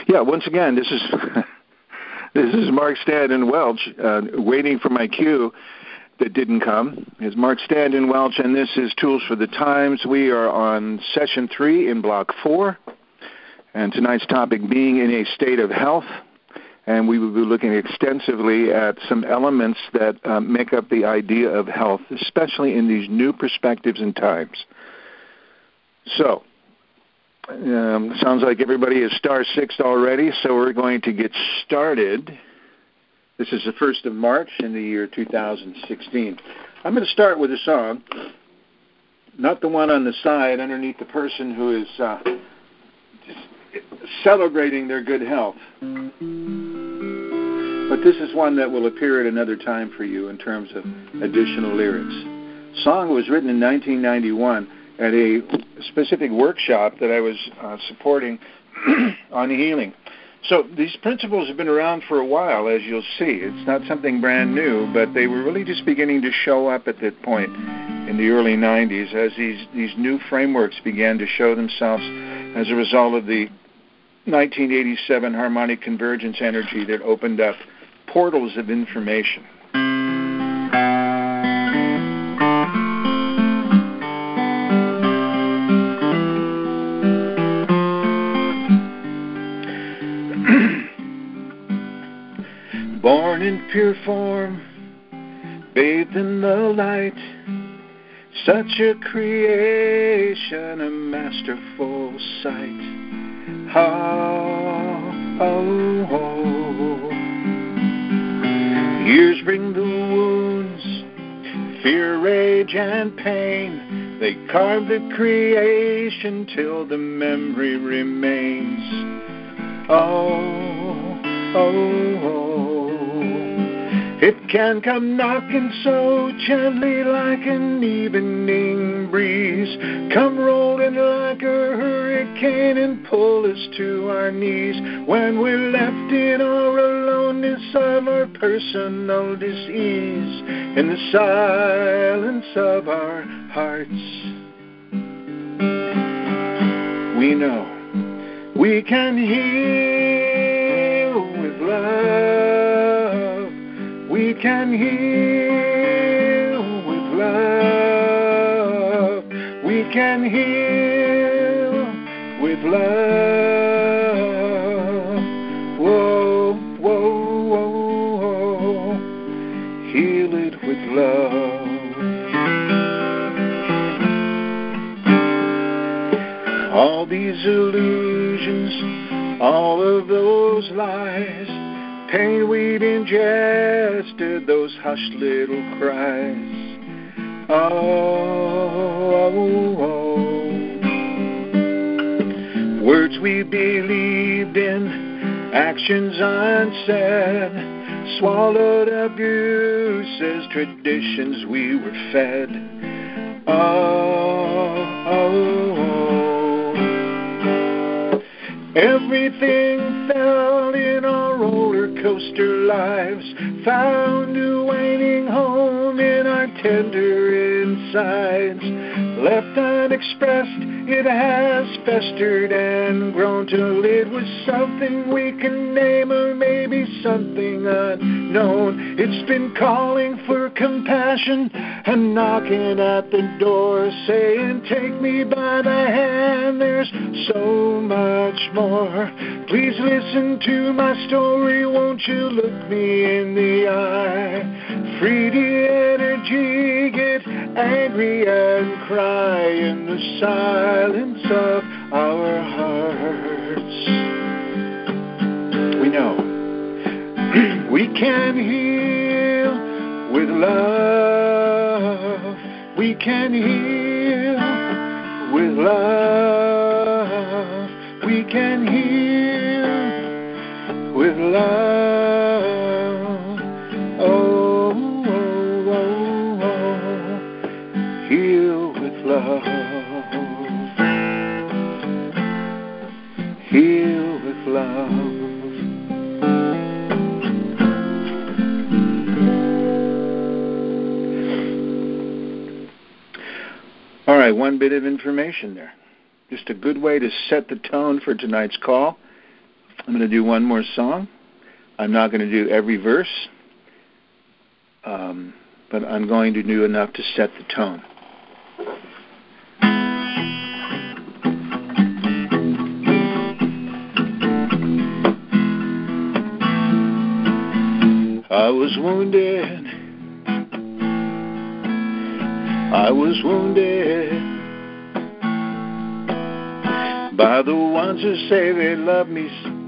Yeah, once again, this is this is Mark Stanton Welch, waiting for my cue that didn't come. It's Mark Stanton Welch, and this is Tools for the Times. We are on Session 3 in Block 4, and tonight's topic being in a state of health, and we will be looking extensively at some elements that make up the idea of health, especially in these new perspectives and times. So, sounds like everybody is star-sixed already, so we're going to get started. This is the 1st of March in the year 2016. I'm going to start with a song, not the one on the side underneath the person who is just celebrating their good health. But this is one that will appear at another time for you in terms of additional lyrics. The song was written in 1991 at a specific workshop that I was supporting on healing. So these principles have been around for a while, as you'll see. It's not something brand new, but they were really just beginning to show up at that point in the early 90s as these new frameworks began to show themselves as a result of the 1987 harmonic convergence energy that opened up portals of information. Born in pure form, bathed in the light, such a creation, a masterful sight. Years bring the wounds, fear, rage, and pain. They carve the creation till the memory remains. It can come knocking so gently like an evening breeze, come rolling like a hurricane and pull us to our knees when we're left in our aloneness of our personal disease, in the silence of our hearts. We know we can heal with love. We can heal with love. We can heal with love. Whoa, whoa, whoa, whoa. Heal it with love. All these illusions, all of those lies, pain we'd ingested, those hushed little cries. Words we believed in, actions unsaid, swallowed abuses, traditions we were fed. Everything fell in our roller coaster lives, found a waning home in our tender insides. Left unexpressed, it has festered and grown till it was something we can name, or maybe something unknown. It's been calling for compassion and knocking at the door, saying, take me by the hand, there's so much more. Please listen to my story, won't you look me in the eye? Free the energy, get angry and cry in the silence of our hearts. We know we can heal with love. We can heal with love. We can heal with love. Oh, oh, oh, oh. Heal with love. Heal with love. All right, one bit of information there. Just a good way to set the tone for tonight's call. I'm going to do one more song. I'm not going to do every verse, but I'm going to do enough to set the tone. I was wounded. I was wounded by the ones who say they love me.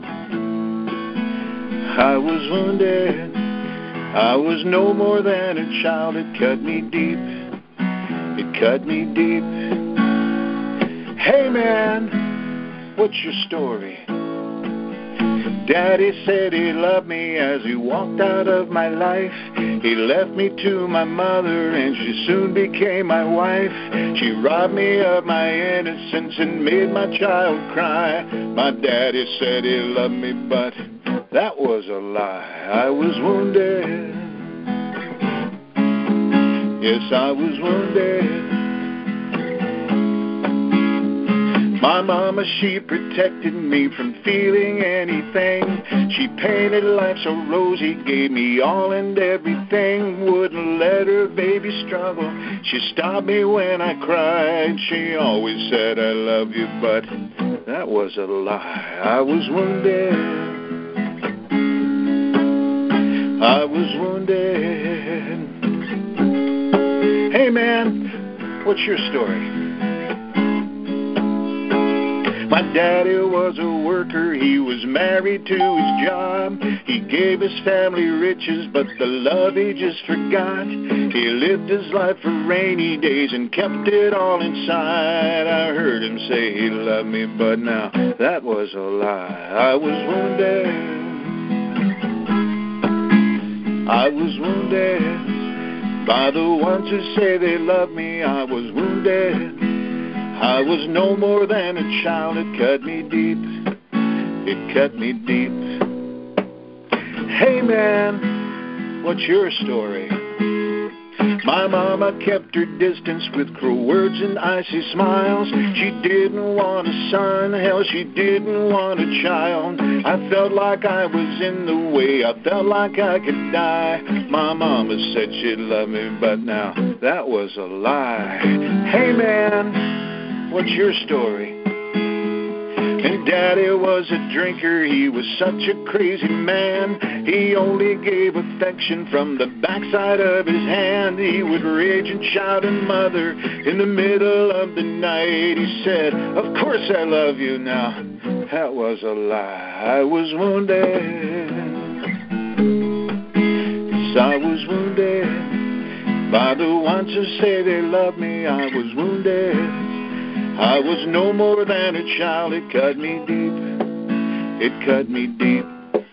I was wounded. I was no more than a child. It cut me deep. It cut me deep. Hey man, what's your story? Daddy said he loved me as he walked out of my life. He left me to my mother and she soon became my wife. She robbed me of my innocence and made my child cry. My daddy said he loved me, but that was a lie. I was wounded. Yes, I was wounded. My mama, she protected me from feeling anything. She painted life so rosy, gave me all and everything. Wouldn't let her baby struggle. She stopped me when I cried. She always said, I love you, but that was a lie. I was wounded. I was wounded. Hey man, what's your story? My daddy was a worker, he was married to his job. He gave his family riches, but the love he just forgot. He lived his life for rainy days and kept it all inside. I heard him say he loved me, but now that was a lie. I was wounded. I was wounded by the ones who say they love me. I was wounded. I was no more than a child. It cut me deep. It cut me deep. Hey man, what's your story? My mama kept her distance with cruel words and icy smiles. She didn't want a son, hell, she didn't want a child. I felt like I was in the way, I felt like I could die. My mama said she'd love me, but now that was a lie. Hey man, what's your story? And daddy was a drinker, he was such a crazy man. He only gave affection from the backside of his hand. He would rage and shout at mother in the middle of the night. He said, of course I love you now. That was a lie. I was wounded. Yes, I was wounded by the ones who say they love me. I was wounded. I was no more than a child. It cut me deep. It cut me deep.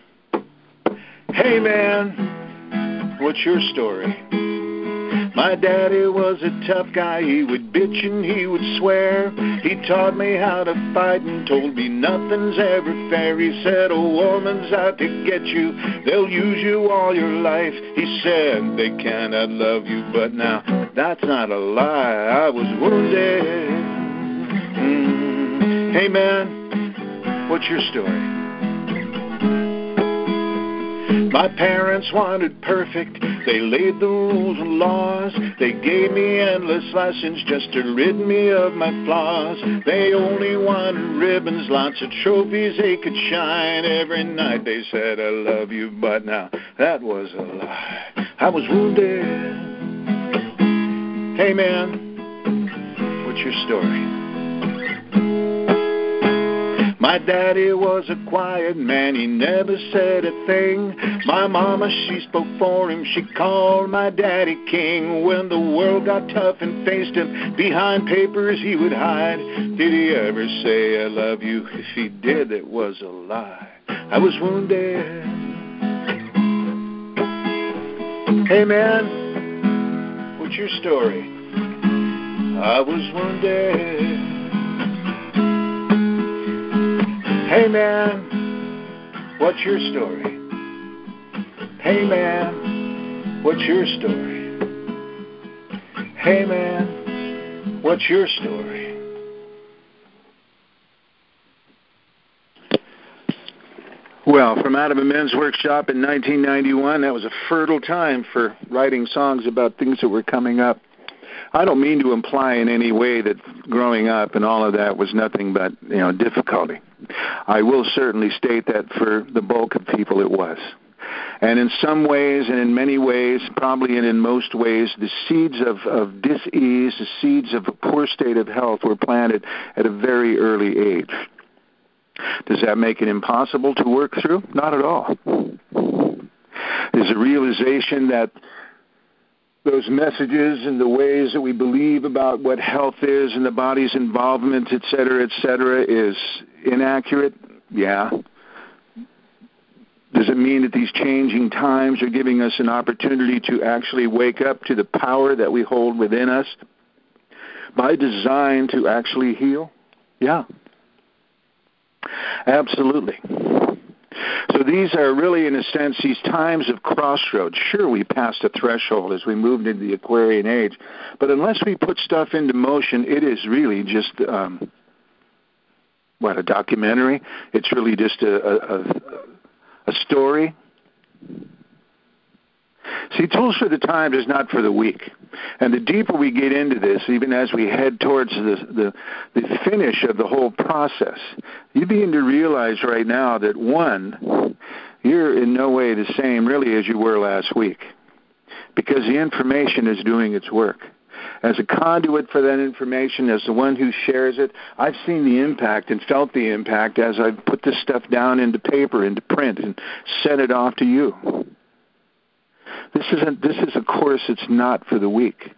Hey man, what's your story? My daddy was a tough guy. He would bitch and he would swear. He taught me how to fight and told me nothing's ever fair. He said a woman's out to get you. They'll use you all your life. He said they cannot love you, but now that's not a lie. I was wounded. Hey man, what's your story? My parents wanted perfect. They laid the rules and laws. They gave me endless lessons just to rid me of my flaws. They only wanted ribbons, lots of trophies they could shine. Every night they said I love you, but now that was a lie. I was wounded. Hey man, what's your story? My daddy was a quiet man, he never said a thing. My mama, she spoke for him, she called my daddy king. When the world got tough and faced him, behind papers he would hide. Did he ever say I love you? If he did, it was a lie. I was wounded. Hey man, what's your story? I was wounded. Hey man, what's your story? Hey man, what's your story? Hey man, what's your story? Well, from out of a men's workshop in 1991, that was a fertile time for writing songs about things that were coming up. I don't mean to imply in any way that growing up and all of that was nothing but, difficulty. I will certainly state that for the bulk of people it was. And in some ways, and in many ways, probably and in most ways, the seeds of dis-ease, the seeds of a poor state of health were planted at a very early age. Does that make it impossible to work through? Not at all. There's a realization that those messages and the ways that we believe about what health is and the body's involvement, et cetera, is inaccurate? Yeah. Does it mean that these changing times are giving us an opportunity to actually wake up to the power that we hold within us by design to actually heal? Yeah. Absolutely. So these are really, in a sense, these times of crossroads. Sure, we passed a threshold as we moved into the Aquarian age, but unless we put stuff into motion, it is really just, a documentary? It's really just a story? See, Tools for the Times is not for the weak. And the deeper we get into this, even as we head towards the finish of the whole process, you begin to realize right now that, one, you're in no way the same really as you were last week, because the information is doing its work. As a conduit for that information, as the one who shares it, I've seen the impact and felt the impact as I've put this stuff down into paper, into print, and sent it off to you. This is a course that's not for the weak.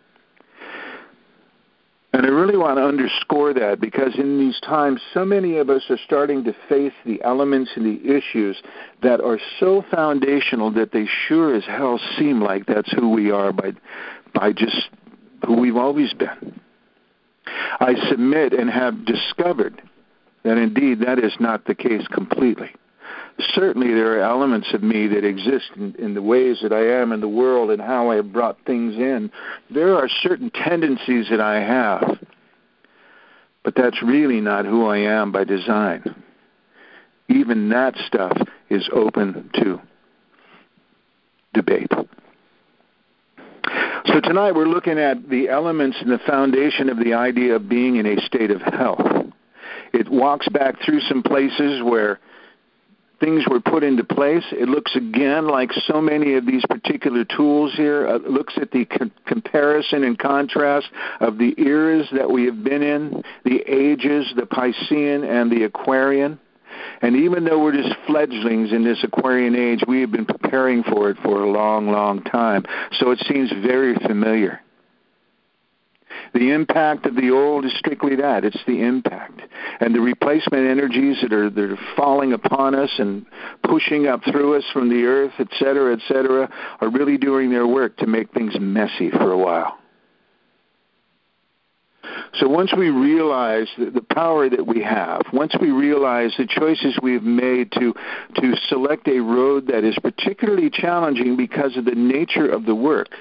And I really want to underscore that, because in these times, so many of us are starting to face the elements and the issues that are so foundational that they sure as hell seem like that's who we are by just who we've always been. I submit and have discovered that indeed that is not the case completely. Certainly there are elements of me that exist in the ways that I am in the world and how I have brought things in. There are certain tendencies that I have, but that's really not who I am by design. Even that stuff is open to debate. So tonight we're looking at the elements and the foundation of the idea of being in a state of health. It walks back through some places where things were put into place. It looks again like so many of these particular tools here. It looks at the comparison and contrast of the eras that we have been in, the ages, the Piscean and the Aquarian. And even though we're just fledglings in this Aquarian age, we have been preparing for it for a long, long time. So it seems very familiar. The impact of the old is strictly that. It's the impact. And the replacement energies that are falling upon us and pushing up through us from the earth, et cetera, are really doing their work to make things messy for a while. So once we realize the power that we have, once we realize the choices we've made to select a road that is particularly challenging because of the nature of the work,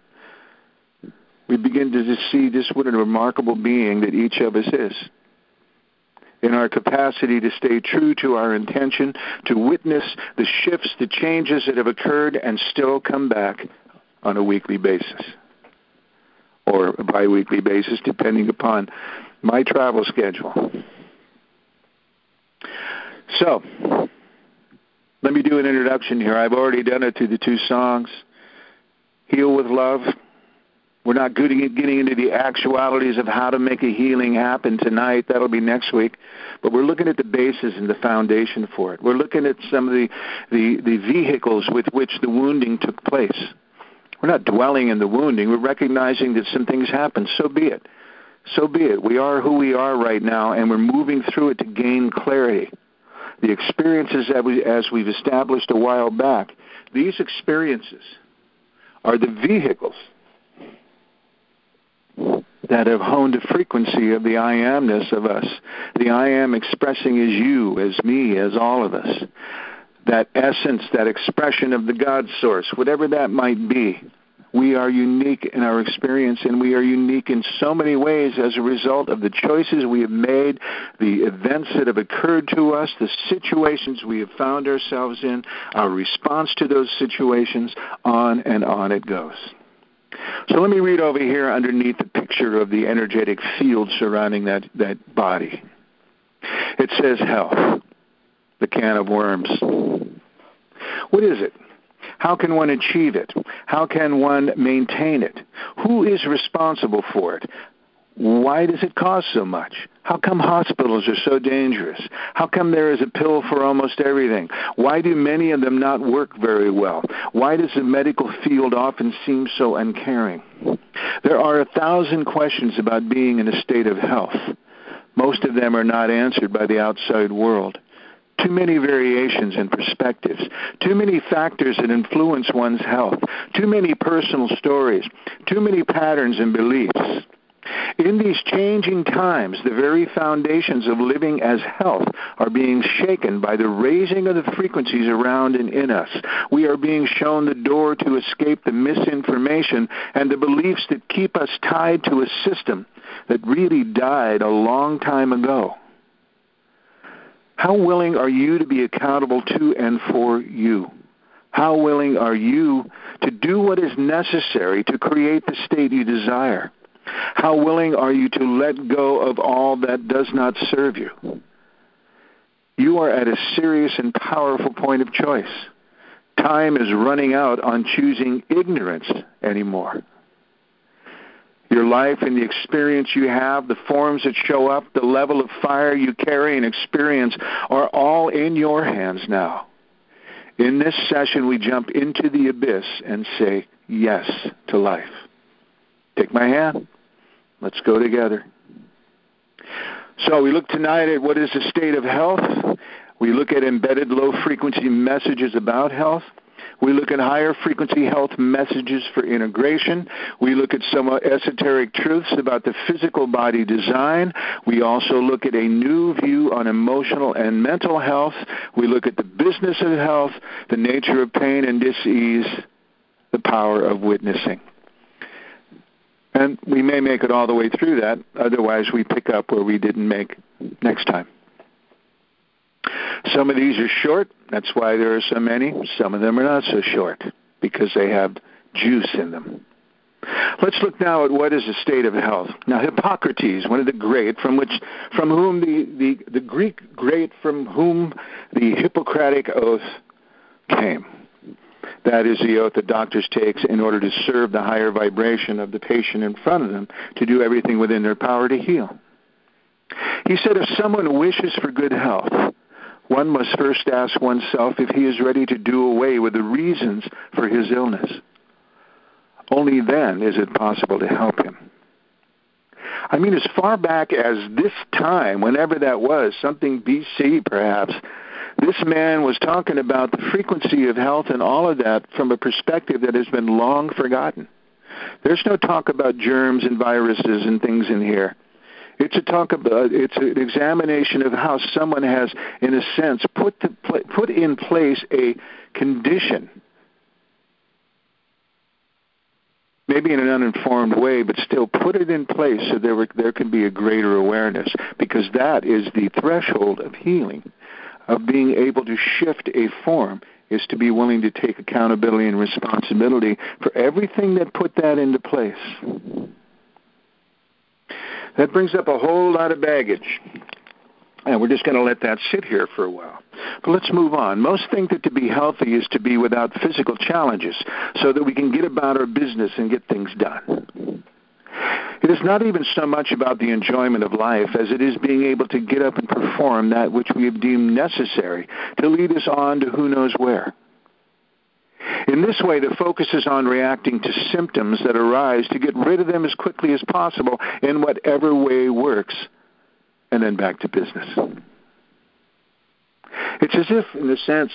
we begin to see just what a remarkable being that each of us is. In our capacity to stay true to our intention, to witness the shifts, the changes that have occurred, and still come back on a weekly basis. Or a bi-weekly basis, depending upon my travel schedule. So, let me do an introduction here. I've already done it through the two songs. Heal with Love. We're not getting into the actualities of how to make a healing happen tonight. That'll be next week. But we're looking at the basis and the foundation for it. We're looking at some of the vehicles with which the wounding took place. We're not dwelling in the wounding. We're recognizing that some things happen. So be it. So be it. We are who we are right now, and we're moving through it to gain clarity. The experiences as we've established a while back, these experiences are the vehicles that have honed a frequency of the I amness of us. The I am expressing as you, as me, as all of us. That essence, that expression of the God source, whatever that might be, We are unique in our experience, and we are unique in so many ways as a result of the choices we have made, the events that have occurred to us, the situations we have found ourselves in, our response to those situations, on and on it goes. So let me read over here underneath the picture of the energetic field surrounding that body. It says health, the can of worms. What is it? How can one achieve it? How can one maintain it? Who is responsible for it? Why does it cost so much? How come hospitals are so dangerous? How come there is a pill for almost everything? Why do many of them not work very well? Why does the medical field often seem so uncaring? There are 1,000 questions about being in a state of health. Most of them are not answered by the outside world. Too many variations and perspectives, too many factors that influence one's health, too many personal stories, too many patterns and beliefs. In these changing times, the very foundations of living as health are being shaken by the raising of the frequencies around and in us. We are being shown the door to escape the misinformation and the beliefs that keep us tied to a system that really died a long time ago. How willing are you to be accountable to and for you? How willing are you to do what is necessary to create the state you desire? How willing are you to let go of all that does not serve you? You are at a serious and powerful point of choice. Time is running out on choosing ignorance anymore. Your life and the experience you have, the forms that show up, the level of fire you carry and experience are all in your hands now. In this session, we jump into the abyss and say yes to life. Take my hand. Let's go together. So we look tonight at what is the state of health. We look at embedded low-frequency messages about health. We look at higher frequency health messages for integration. We look at some esoteric truths about the physical body design. We also look at a new view on emotional and mental health. We look at the business of health, the nature of pain and dis-ease, the power of witnessing. And we may make it all the way through that. Otherwise, we pick up where we didn't make next time. Some of these are short. That's why there are so many. Some of them are not so short because they have juice in them. Let's look now at what is the state of health. Now, Hippocrates, one of the great, from whom the Greek great from whom the Hippocratic oath came. That is the oath that doctors take in order to serve the higher vibration of the patient in front of them to do everything within their power to heal. He said, if someone wishes for good health, one must first ask oneself if he is ready to do away with the reasons for his illness. Only then is it possible to help him. I mean, as far back as this time, whenever that was, something BC perhaps, this man was talking about the frequency of health and all of that from a perspective that has been long forgotten. There's no talk about germs and viruses and things in here. It's an examination of how someone has, in a sense, put in place a condition, maybe in an uninformed way, but still put it in place so there can be a greater awareness, because that is the threshold of healing, of being able to shift a form, is to be willing to take accountability and responsibility for everything that put that into place. That brings up a whole lot of baggage, and we're just going to let that sit here for a while. But let's move on. Most think that to be healthy is to be without physical challenges so that we can get about our business and get things done. It is not even so much about the enjoyment of life as it is being able to get up and perform that which we have deemed necessary to lead us on to who knows where. In this way, the focus is on reacting to symptoms that arise to get rid of them as quickly as possible in whatever way works, and then back to business. It's as if, in a sense,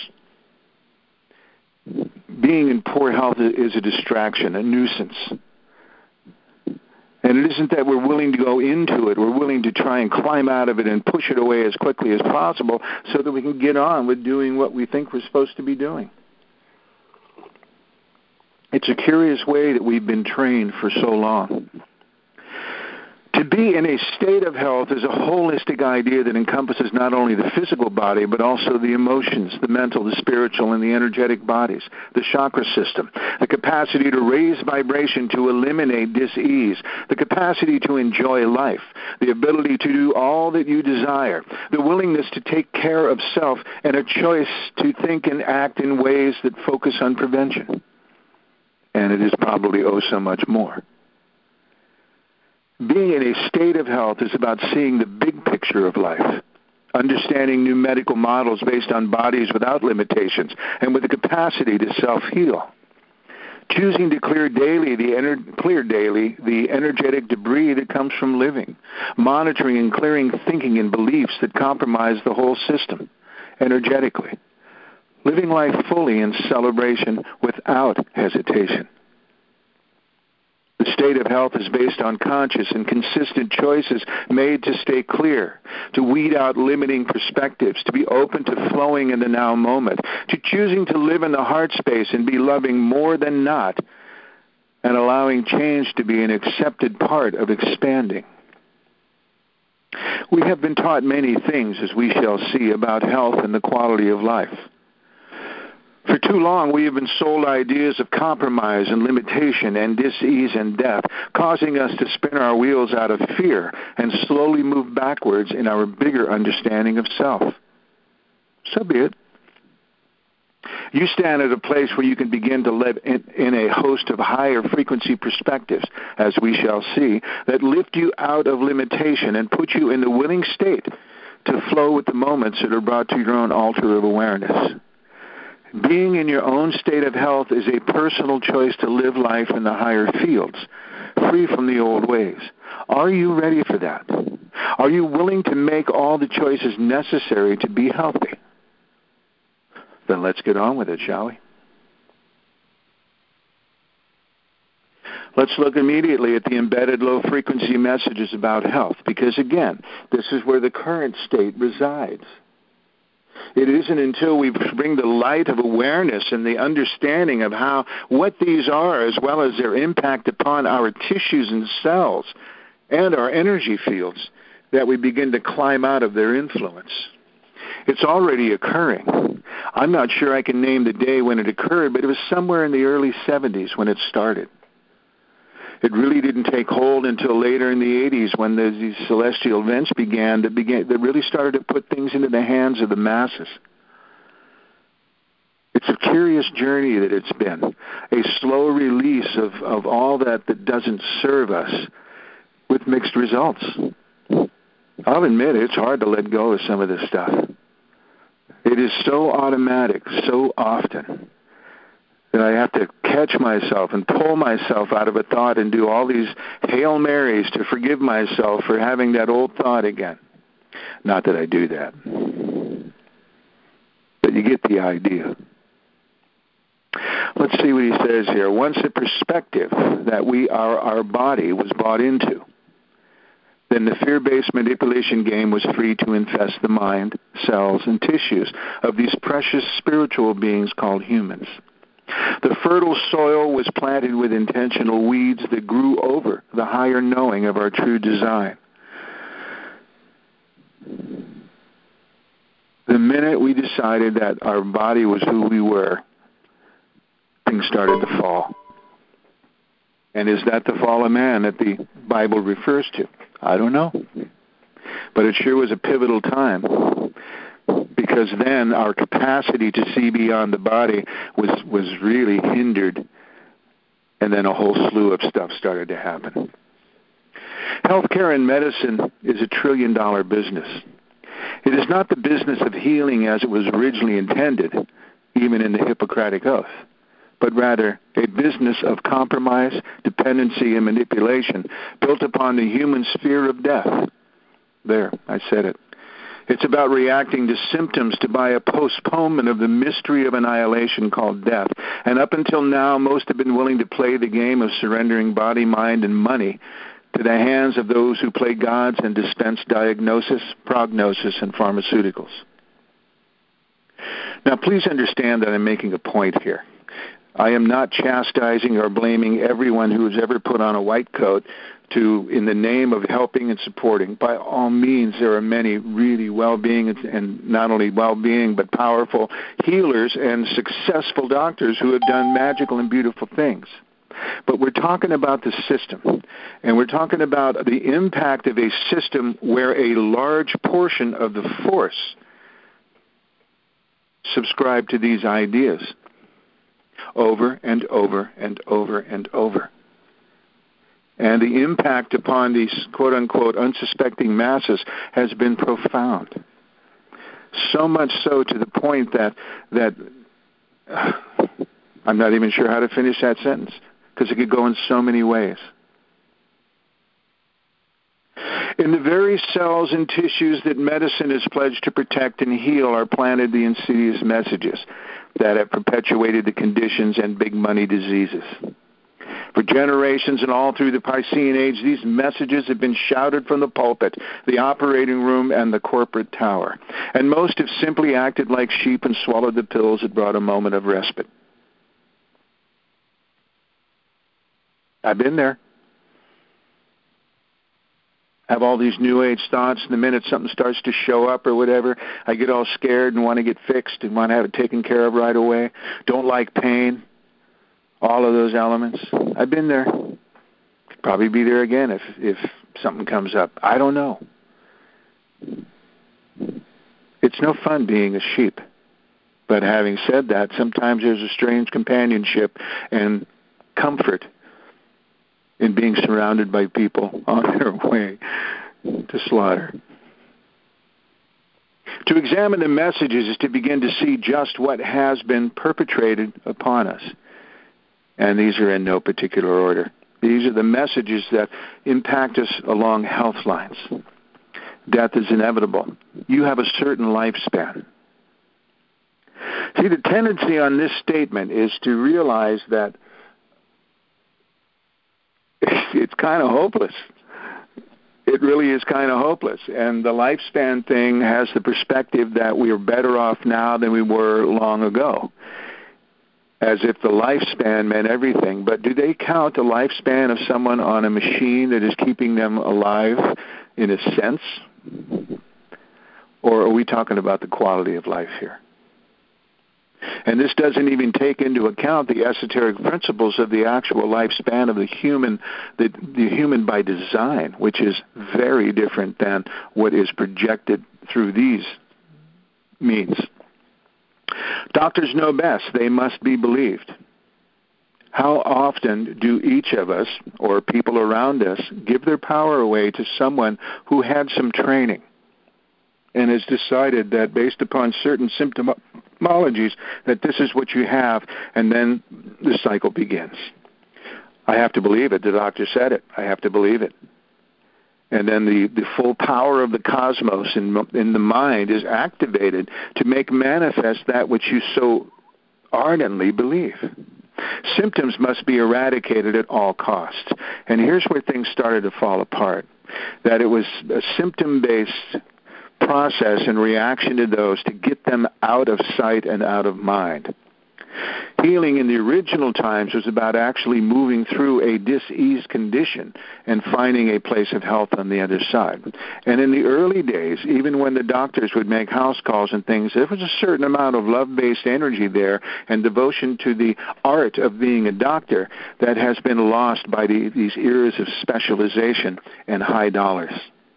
being in poor health is a distraction, a nuisance. And it isn't that we're willing to go into it. We're willing to try and climb out of it and push it away as quickly as possible so that we can get on with doing what we think we're supposed to be doing. It's a curious way that we've been trained for so long. To be in a state of health is a holistic idea that encompasses not only the physical body, but also the emotions, the mental, the spiritual, and the energetic bodies, the chakra system, the capacity to raise vibration to eliminate dis-ease, the capacity to enjoy life, the ability to do all that you desire, the willingness to take care of self, and a choice to think and act in ways that focus on prevention. And it is probably so much more. Being in a state of health is about seeing the big picture of life, understanding new medical models based on bodies without limitations and with the capacity to self-heal. Choosing to clear daily the energetic debris that comes from living, monitoring and clearing thinking and beliefs that compromise the whole system energetically, living life fully in celebration without hesitation. The state of health is based on conscious and consistent choices made to stay clear, to weed out limiting perspectives, to be open to flowing in the now moment, to choosing to live in the heart space and be loving more than not, and allowing change to be an accepted part of expanding. We have been taught many things, as we shall see, about health and the quality of life. For too long, we have been sold ideas of compromise and limitation and dis-ease and death, causing us to spin our wheels out of fear and slowly move backwards in our bigger understanding of self. So be it. You stand at a place where you can begin to live in a host of higher frequency perspectives, as we shall see, that lift you out of limitation and put you in the willing state to flow with the moments that are brought to your own altar of awareness. Being in your own state of health is a personal choice to live life in the higher fields, free from the old ways. Are you ready for that? Are you willing to make all the choices necessary to be healthy? Then let's get on with it, shall we? Let's look immediately at the embedded low-frequency messages about health, because, again, this is where the current state resides. It isn't until we bring the light of awareness and the understanding of what these are, as well as their impact upon our tissues and cells and our energy fields, that we begin to climb out of their influence. It's already occurring. I'm not sure I can name the day when it occurred, but it was somewhere in the early 70s when it started. It really didn't take hold until later in the 80s when these celestial events began that really started to put things into the hands of the masses. It's a curious journey that it's been, a slow release of all that doesn't serve us with mixed results. I'll admit it's hard to let go of some of this stuff. It is so automatic so often that I have to catch myself and pull myself out of a thought and do all these Hail Marys to forgive myself for having that old thought again. Not that I do that. But you get the idea. Let's see what he says here. Once the perspective that our body was bought into, then the fear-based manipulation game was free to infest the mind, cells, and tissues of these precious spiritual beings called humans. The fertile soil was planted with intentional weeds that grew over the higher knowing of our true design. The minute we decided that our body was who we were, things started to fall. And is that the fall of man that the Bible refers to? I don't know. But it sure was a pivotal time, because then our capacity to see beyond the body was really hindered, and then a whole slew of stuff started to happen. Healthcare and medicine is a trillion-dollar business. It is not the business of healing as it was originally intended, even in the Hippocratic Oath, but rather a business of compromise, dependency, and manipulation built upon the human sphere of death. There, I said it. It's about reacting to symptoms to buy a postponement of the mystery of annihilation called death. And up until now, most have been willing to play the game of surrendering body, mind, and money to the hands of those who play gods and dispense diagnosis, prognosis, and pharmaceuticals. Now, please understand that I'm making a point here. I am not chastising or blaming everyone who has ever put on a white coat in the name of helping and supporting. By all means, there are many really well-being and not only well-being but powerful healers and successful doctors who have done magical and beautiful things. But we're talking about the system, and we're talking about the impact of a system where a large portion of the force subscribe to these ideas over and over and over and over. And the impact upon these quote-unquote unsuspecting masses has been profound. So much so to the point that I'm not even sure how to finish that sentence, because it could go in so many ways. In the very cells and tissues that medicine is pledged to protect and heal are planted the insidious messages that have perpetuated the conditions and big money diseases. For generations and all through the Piscean Age, these messages have been shouted from the pulpit, the operating room, and the corporate tower. And most have simply acted like sheep and swallowed the pills that brought a moment of respite. I've been there. Have all these New Age thoughts, and the minute something starts to show up or whatever, I get all scared and want to get fixed and want to have it taken care of right away. Don't like pain. All of those elements. I've been there. Could probably be there again if something comes up. I don't know. It's no fun being a sheep. But having said that, sometimes there's a strange companionship and comfort in being surrounded by people on their way to slaughter. To examine the messages is to begin to see just what has been perpetrated upon us. And these are in no particular order. These are the messages that impact us along health lines. Death is inevitable. You have a certain lifespan. See, the tendency on this statement is to realize that it's kind of hopeless. It really is kind of hopeless. And the lifespan thing has the perspective that we are better off now than we were long ago, as if the lifespan meant everything. But do they count the lifespan of someone on a machine that is keeping them alive in a sense? Or are we talking about the quality of life here? And this doesn't even take into account the esoteric principles of the actual lifespan of the human by design, which is very different than what is projected through these means. Doctors know best. They must be believed. How often do each of us, or people around us, give their power away to someone who had some training and has decided that based upon certain symptomologies that this is what you have, and then the cycle begins? I have to believe it. The doctor said it. I have to believe it. And then the full power of the cosmos in the mind is activated to make manifest that which you so ardently believe. Symptoms must be eradicated at all costs. And here's where things started to fall apart. That it was a symptom-based process and reaction to those to get them out of sight and out of mind. Healing in the original times was about actually moving through a diseased condition and finding a place of health on the other side. And in the early days, even when the doctors would make house calls and things, there was a certain amount of love-based energy there and devotion to the art of being a doctor that has been lost by these eras of specialization and high dollars.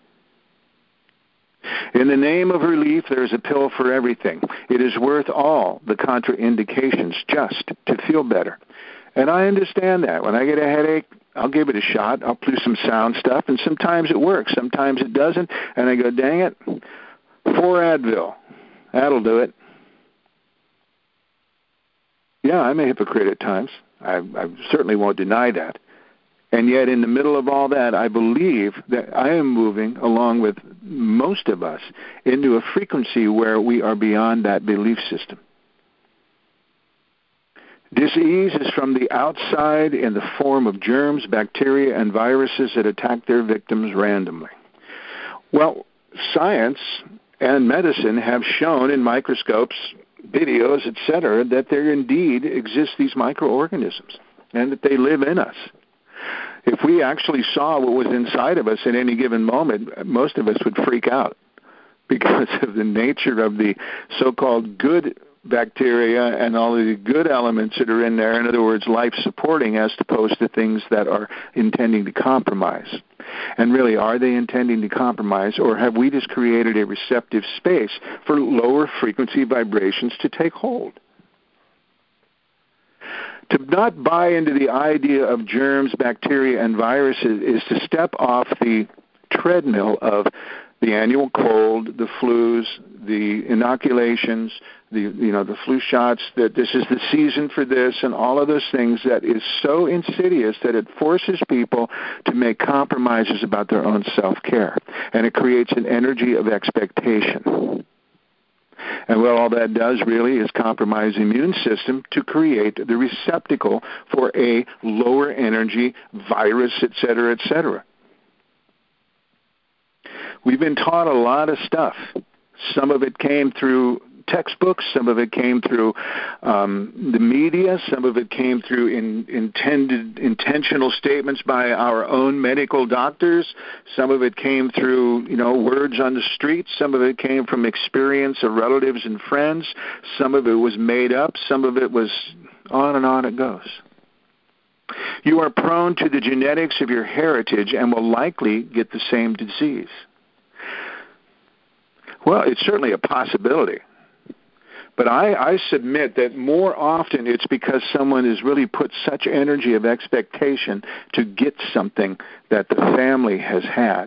In the name of relief, there is a pill for everything. It is worth all the contraindications just to feel better. And I understand that. When I get a headache, I'll give it a shot. I'll do some sound stuff, and sometimes it works. Sometimes it doesn't, and I go, dang it, 4 Advil. That'll do it. Yeah, I'm a hypocrite at times. I certainly won't deny that. And yet in the middle of all that, I believe that I am moving, along with most of us, into a frequency where we are beyond that belief system. Disease is from the outside in the form of germs, bacteria, and viruses that attack their victims randomly. Well, science and medicine have shown in microscopes videos, etc., that there indeed exist these microorganisms and that they live in us. If we actually saw what was inside of us at any given moment, most of us would freak out because of the nature of the so-called good bacteria and all of the good elements that are in there. In other words, life-supporting as opposed to things that are intending to compromise. And really, are they intending to compromise, or have we just created a receptive space for lower frequency vibrations to take hold? To not buy into the idea of germs, bacteria, and viruses is to step off the treadmill of the annual cold, the flus, the inoculations, the flu shots, that this is the season for this, and all of those things that is so insidious that it forces people to make compromises about their own self-care. And it creates an energy of expectation. And what all that does really is compromise the immune system to create the receptacle for a lower energy virus, et cetera, et cetera. We've been taught a lot of stuff. Some of it came through textbooks, some of it came through the media, some of it came through intentional statements by our own medical doctors, some of it came through, words on the street, some of it came from experience of relatives and friends, some of it was made up, some of it was on it goes. You are prone to the genetics of your heritage and will likely get the same disease. Well, it's certainly a possibility. But I submit that more often it's because someone has really put such energy of expectation to get something that the family has had.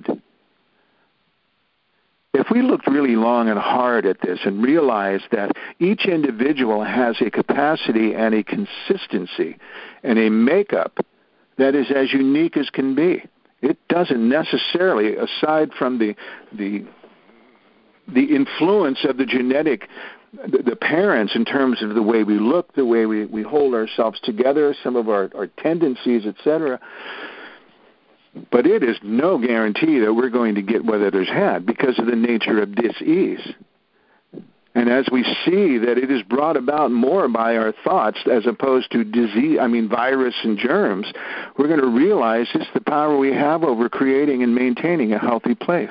If we looked really long and hard at this and realized that each individual has a capacity and a consistency and a makeup that is as unique as can be, it doesn't necessarily, aside from the influence of the genetic, the parents in terms of the way we look, the way we hold ourselves together, some of our tendencies, etc. But it is no guarantee that we're going to get what others had because of the nature of dis-ease. And as we see that it is brought about more by our thoughts as opposed to virus and germs, we're going to realize it's the power we have over creating and maintaining a healthy place.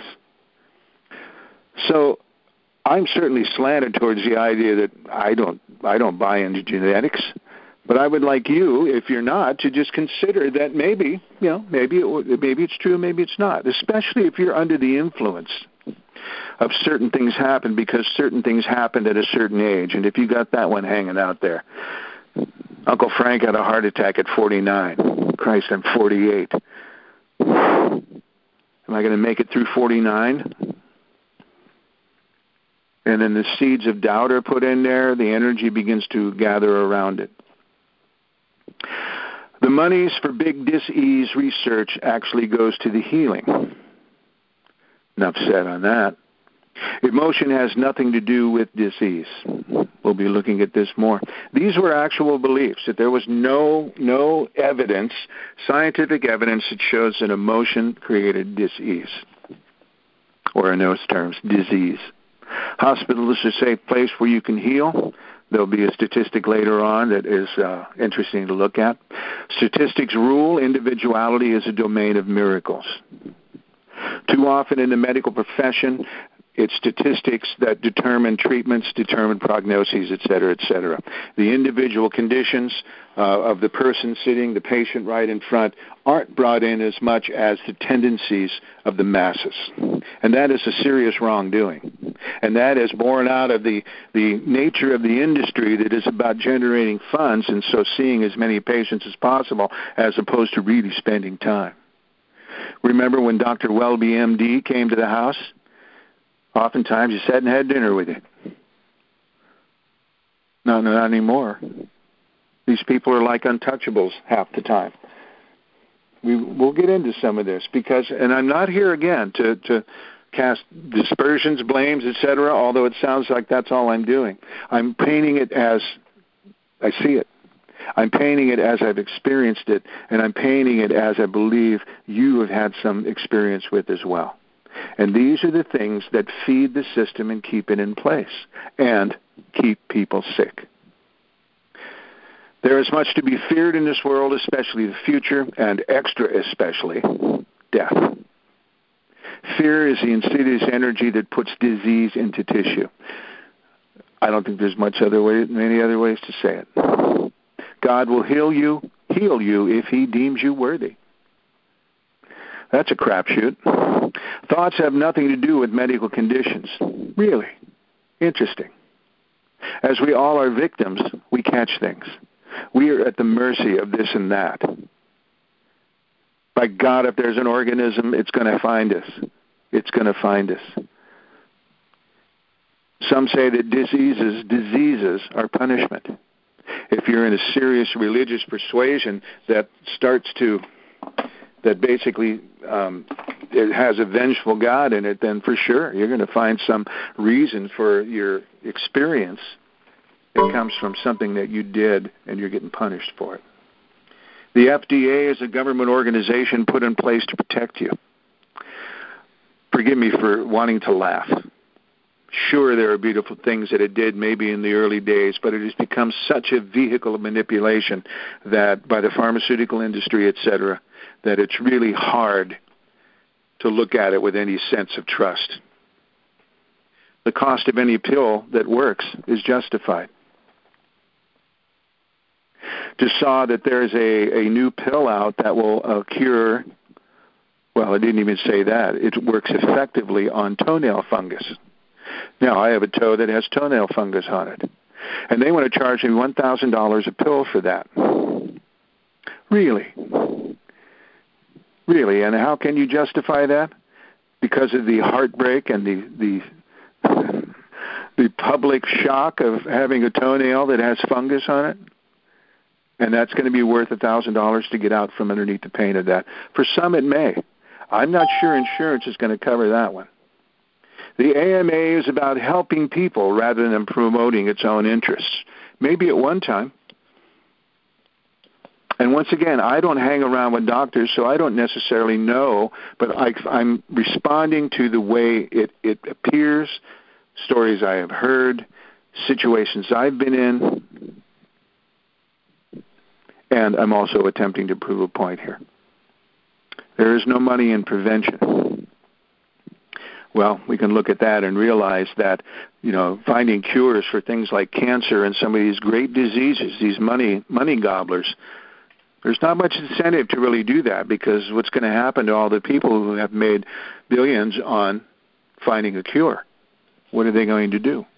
So I'm certainly slanted towards the idea that I don't buy into genetics, but I would like you, if you're not, to just consider that maybe it's true, maybe it's not, especially if you're under the influence of certain things happen because certain things happened at a certain age. And if you got that one hanging out there, Uncle Frank had a heart attack at 49. Christ, I'm 48. Am I going to make it through 49? And then the seeds of doubt are put in there, the energy begins to gather around it. The monies for big dis-ease research actually goes to the healing. Enough said on that. Emotion has nothing to do with dis-ease. We'll be looking at this more. These were actual beliefs, that there was no evidence, scientific evidence that shows that emotion created dis-ease, or in those terms, disease. Hospital is a safe place where you can heal. There'll be a statistic later on that is interesting to look at. Statistics rule individuality is a domain of miracles. Too often in the medical profession, it's statistics that determine treatments, determine prognoses, et cetera, et cetera. The individual conditions of the person sitting, the patient right in front, aren't brought in as much as the tendencies of the masses. And that is a serious wrongdoing. And that is born out of the nature of the industry that is about generating funds and so seeing as many patients as possible as opposed to really spending time. Remember when Dr. Welby, MD, came to the house? Oftentimes he sat and had dinner with you. No, not anymore. These people are like untouchables half the time. We'll get into some of this because, and I'm not here again to cast dispersions, blames, etc., although it sounds like that's all I'm doing. I'm painting it as I see it. I'm painting it as I've experienced it, and I'm painting it as I believe you have had some experience with as well. And these are the things that feed the system and keep it in place. And keep people sick. There is much to be feared in this world, especially the future, and extra especially death. Fear is the insidious energy that puts disease into tissue. I don't think there's many other ways to say it. God will heal you if he deems you worthy. That's a crapshoot. Thoughts have nothing to do with medical conditions. Really? Interesting. As we all are victims, we catch things. We are at the mercy of this and that. By God, if there's an organism, it's going to find us. It's going to find us. Some say that diseases are punishment. If you're in a serious religious persuasion that basically it has a vengeful God in it, then for sure you're going to find some reason for your experience that comes from something that you did and you're getting punished for it. The FDA is a government organization put in place to protect you. Forgive me for wanting to laugh. Sure, there are beautiful things that it did maybe in the early days, but it has become such a vehicle of manipulation that by the pharmaceutical industry, etc., that it's really hard to look at it with any sense of trust. The cost of any pill that works is justified. Just saw that there's a new pill out that will cure, well, I didn't even say that. It works effectively on toenail fungus. Now, I have a toe that has toenail fungus on it, and they want to charge me $1,000 a pill for that. Really? Really? And how can you justify that? Because of the heartbreak and the public shock of having a toenail that has fungus on it? And that's going to be worth $1,000 to get out from underneath the pain of that. For some, it may. I'm not sure insurance is going to cover that one. The AMA is about helping people rather than promoting its own interests. Maybe at one time. And once again, I don't hang around with doctors, so I don't necessarily know, but I'm responding to the way it appears, stories I have heard, situations I've been in, and I'm also attempting to prove a point here. There is no money in prevention. Well, we can look at that and realize that, finding cures for things like cancer and some of these great diseases, these money gobblers, there's not much incentive to really do that, because what's going to happen to all the people who have made billions on finding a cure? What are they going to do?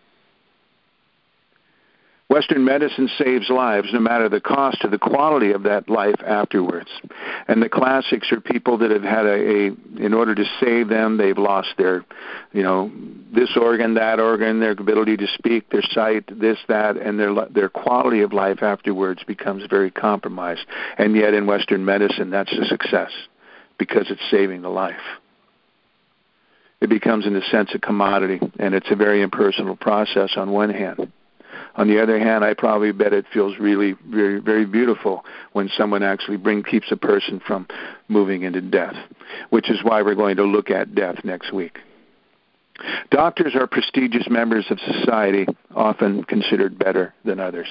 Western medicine saves lives, no matter the cost or the quality of that life afterwards. And the classics are people that have had in order to save them, they've lost their, this organ, that organ, their ability to speak, their sight, this, that, and their quality of life afterwards becomes very compromised. And yet in Western medicine, that's a success, because it's saving the life. It becomes, in a sense, a commodity, and it's a very impersonal process on one hand. On the other hand, I probably bet it feels really very, very beautiful when someone actually keeps a person from moving into death, which is why we're going to look at death next week. Doctors are prestigious members of society, often considered better than others.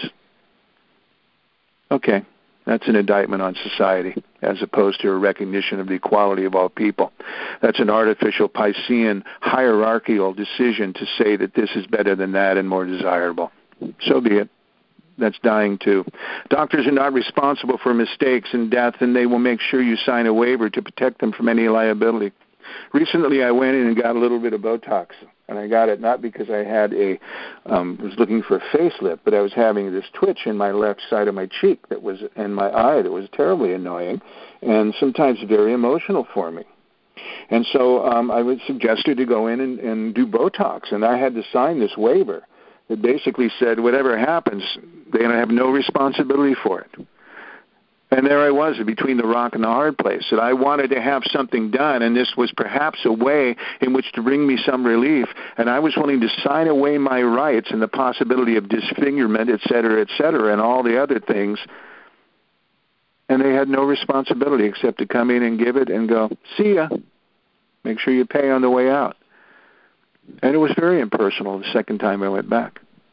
Okay, that's an indictment on society, as opposed to a recognition of the equality of all people. That's an artificial Piscean hierarchical decision to say that this is better than that and more desirable. So be it. That's dying too. Doctors are not responsible for mistakes and death, and they will make sure you sign a waiver to protect them from any liability. Recently, I went in and got a little bit of Botox, and I got it not because I had was looking for a facelift, but I was having this twitch in my left side of my cheek that was in my eye that was terribly annoying, and sometimes very emotional for me. And so I was suggested to go in and do Botox, and I had to sign this waiver. It basically said, whatever happens, they're going to have no responsibility for it. And there I was, between the rock and the hard place, that I wanted to have something done, and this was perhaps a way in which to bring me some relief, and I was willing to sign away my rights and the possibility of disfigurement, et cetera, and all the other things, and they had no responsibility except to come in and give it and go, see ya, make sure you pay on the way out. And it was very impersonal the second time I went back.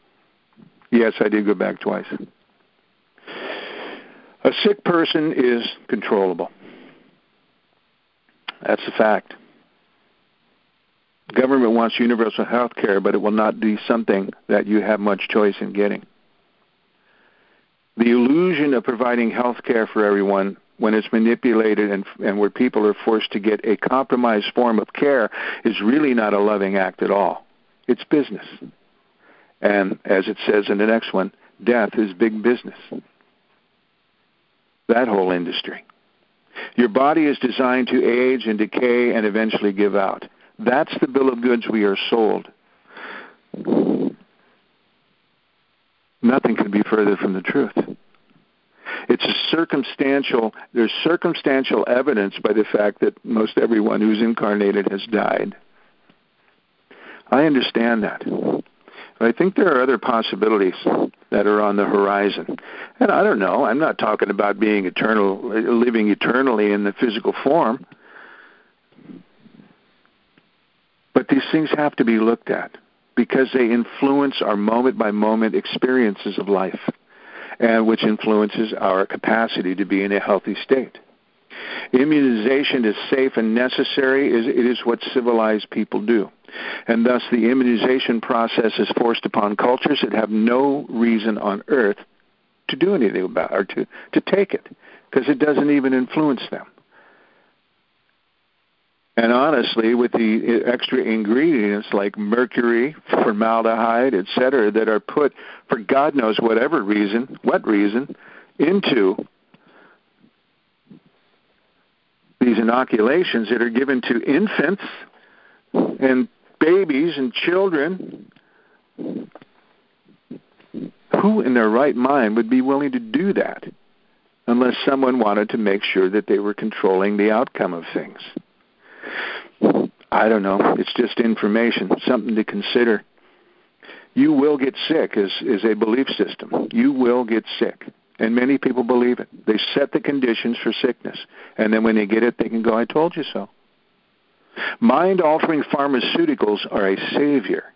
Yes, I did go back twice. A sick person is controllable. That's a fact. The government wants universal health care, but it will not be something that you have much choice in getting. The illusion of providing health care for everyone, when it's manipulated and where people are forced to get a compromised form of care, is really not a loving act at all. It's business. And as it says in the next one, death is big business. That whole industry. Your body is designed to age and decay and eventually give out. That's the bill of goods we are sold. Nothing could be further from the truth. It's there's circumstantial evidence by the fact that most everyone who's incarnated has died. I understand that. But I think there are other possibilities that are on the horizon. And I don't know, I'm not talking about being eternal, living eternally in the physical form. But these things have to be looked at because they influence our moment-by-moment experiences of life, and which influences our capacity to be in a healthy state. Immunization is safe and necessary. It is what civilized people do. And thus the immunization process is forced upon cultures that have no reason on earth to do anything about it, or to take it, because it doesn't even influence them. And honestly, with the extra ingredients like mercury, formaldehyde, etc., that are put for God knows what reason, into these inoculations that are given to infants and babies and children, who in their right mind would be willing to do that unless someone wanted to make sure that they were controlling the outcome of things? I don't know. It's just information, something to consider. You will get sick is a belief system. You will get sick. And many people believe it. They set the conditions for sickness. And then when they get it, they can go, I told you so. Mind-altering pharmaceuticals are a savior.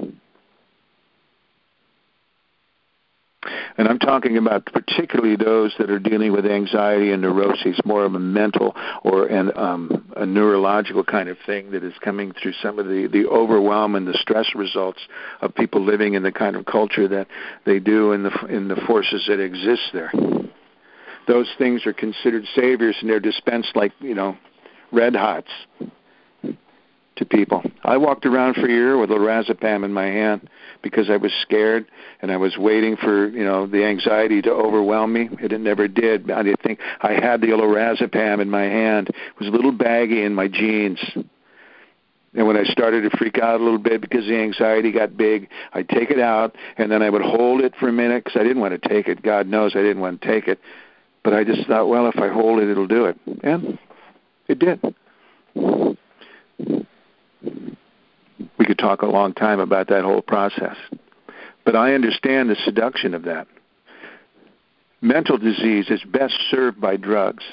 And I'm talking about particularly those that are dealing with anxiety and neuroses, more of a mental or a neurological kind of thing that is coming through some of the overwhelm and the stress results of people living in the kind of culture that they do in the forces that exist there. Those things are considered saviors, and they're dispensed like, red hots to people. I walked around for a year with lorazepam in my hand because I was scared and I was waiting for, the anxiety to overwhelm me. It never did. I didn't think I had the lorazepam in my hand. It was a little baggy in my jeans. And when I started to freak out a little bit because the anxiety got big, I'd take it out and then I would hold it for a minute because I didn't want to take it. God knows I didn't want to take it. But I just thought, well, if I hold it, it'll do it. And it did. We could talk a long time about that whole process. But I understand the seduction of that. Mental disease is best served by drugs.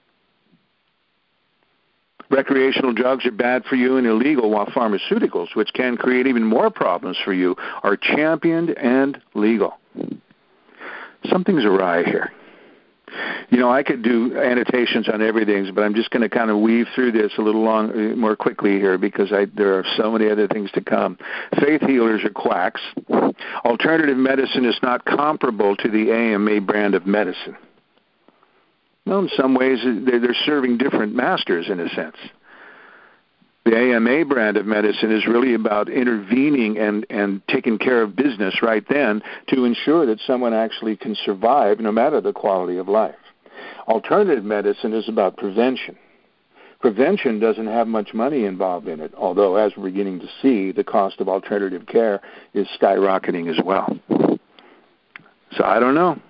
Recreational drugs are bad for you and illegal, while pharmaceuticals, which can create even more problems for you, are championed and legal. Something's awry here. I could do annotations on everything, but I'm just going to kind of weave through this a little more quickly here because there are so many other things to come. Faith healers are quacks. Alternative medicine is not comparable to the AMA brand of medicine. Well, in some ways, they're serving different masters in a sense. The AMA brand of medicine is really about intervening and taking care of business right then to ensure that someone actually can survive no matter the quality of life. Alternative medicine is about prevention. Prevention doesn't have much money involved in it, although as we're beginning to see, the cost of alternative care is skyrocketing as well. So I don't know.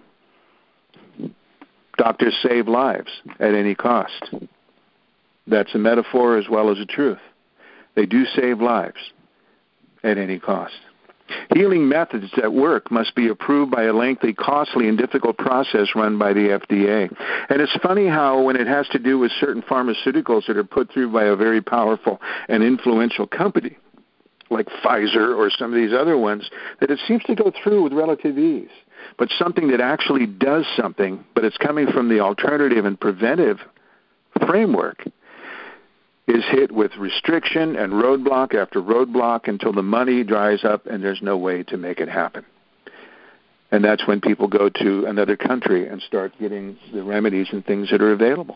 Doctors save lives at any cost. That's a metaphor as well as a truth. They do save lives at any cost. Healing methods that work must be approved by a lengthy, costly, and difficult process run by the FDA. And it's funny how when it has to do with certain pharmaceuticals that are put through by a very powerful and influential company, like Pfizer or some of these other ones, that it seems to go through with relative ease. But something that actually does something, but it's coming from the alternative and preventive framework, is hit with restriction and roadblock after roadblock until the money dries up and there's no way to make it happen. And that's when people go to another country and start getting the remedies and things that are available.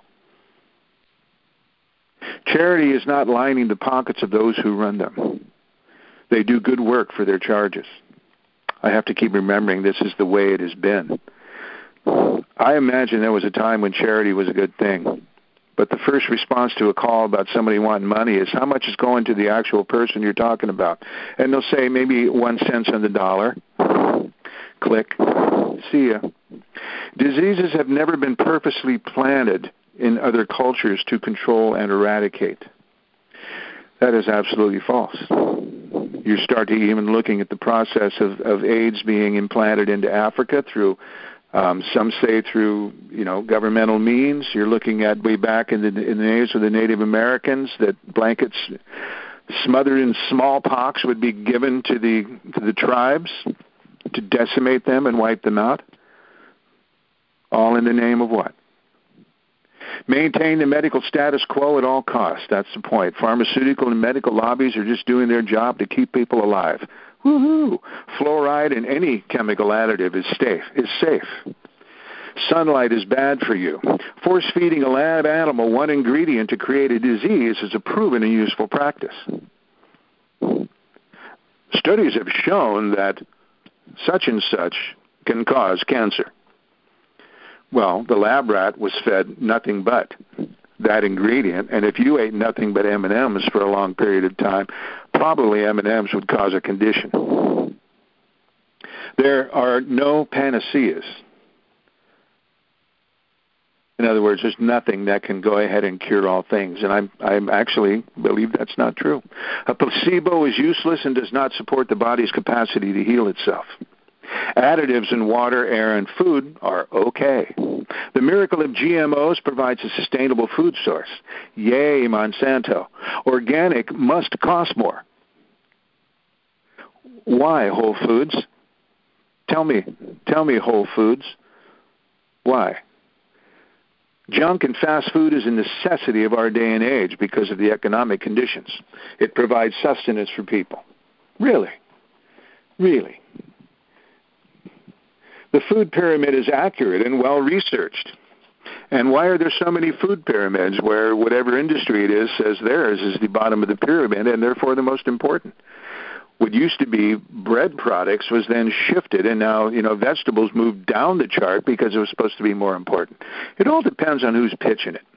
Charity is not lining the pockets of those who run them. They do good work for their charges. I have to keep remembering this is the way it has been. I imagine there was a time when charity was a good thing. But the first response to a call about somebody wanting money is how much is going to the actual person you're talking about. And they'll say maybe 1 cent on the dollar. Click. See ya. Diseases have never been purposely planted in other cultures to control and eradicate. That is absolutely false. You start to even looking at the process of AIDS being implanted into Africa through, some say through, governmental means. You're looking at way back in the days of the Native Americans that blankets smothered in smallpox would be given to the tribes to decimate them and wipe them out. All in the name of what? Maintain the medical status quo at all costs. That's the point. Pharmaceutical and medical lobbies are just doing their job to keep people alive. Woohoo! Fluoride and any chemical additive is safe. Sunlight is bad for you. Force-feeding a lab animal one ingredient to create a disease is a proven and useful practice. Studies have shown that such and such can cause cancer. Well, the lab rat was fed nothing but that ingredient, and if you ate nothing but M&Ms for a long period of time, probably M&Ms would cause a condition. There are no panaceas. In other words, there's nothing that can go ahead and cure all things, and I actually believe that's not true. A placebo is useless and does not support the body's capacity to heal itself. Additives in water, air, and food are okay. The miracle of GMOs provides a sustainable food source. Yay, Monsanto. Organic must cost more. Why, Whole Foods? Tell me, Whole Foods. Why? Junk and fast food is a necessity of our day and age because of the economic conditions. It provides sustenance for people. Really? Really? The food pyramid is accurate and well-researched. And why are there so many food pyramids where whatever industry it is says theirs is the bottom of the pyramid and therefore the most important? What used to be bread products was then shifted, and now, vegetables moved down the chart because it was supposed to be more important. It all depends on who's pitching it.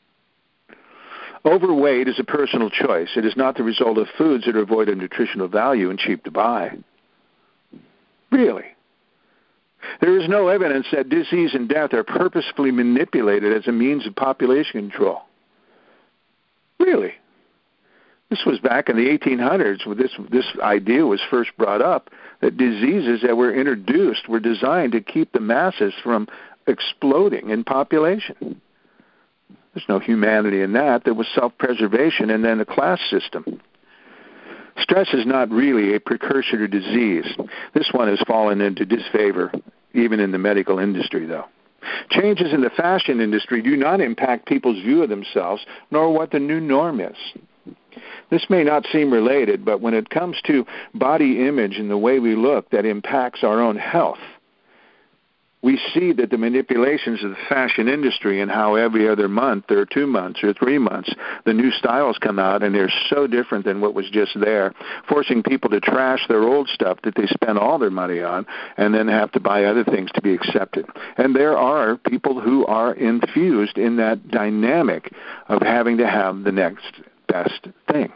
Overweight is a personal choice. It is not the result of foods that are void of nutritional value and cheap to buy. Really? There is no evidence that disease and death are purposefully manipulated as a means of population control. Really? This was back in the 1800s when this idea was first brought up, that diseases that were introduced were designed to keep the masses from exploding in population. There's no humanity in that. There was self-preservation and then a class system. Stress is not really a precursor to disease. This one has fallen into disfavor, even in the medical industry, though. Changes in the fashion industry do not impact people's view of themselves, nor what the new norm is. This may not seem related, but when it comes to body image and the way we look that impacts our own health, we see that the manipulations of the fashion industry and how every other month or 2 months or 3 months the new styles come out and they're so different than what was just there, forcing people to trash their old stuff that they spend all their money on and then have to buy other things to be accepted. And there are people who are infused in that dynamic of having to have the next best thing.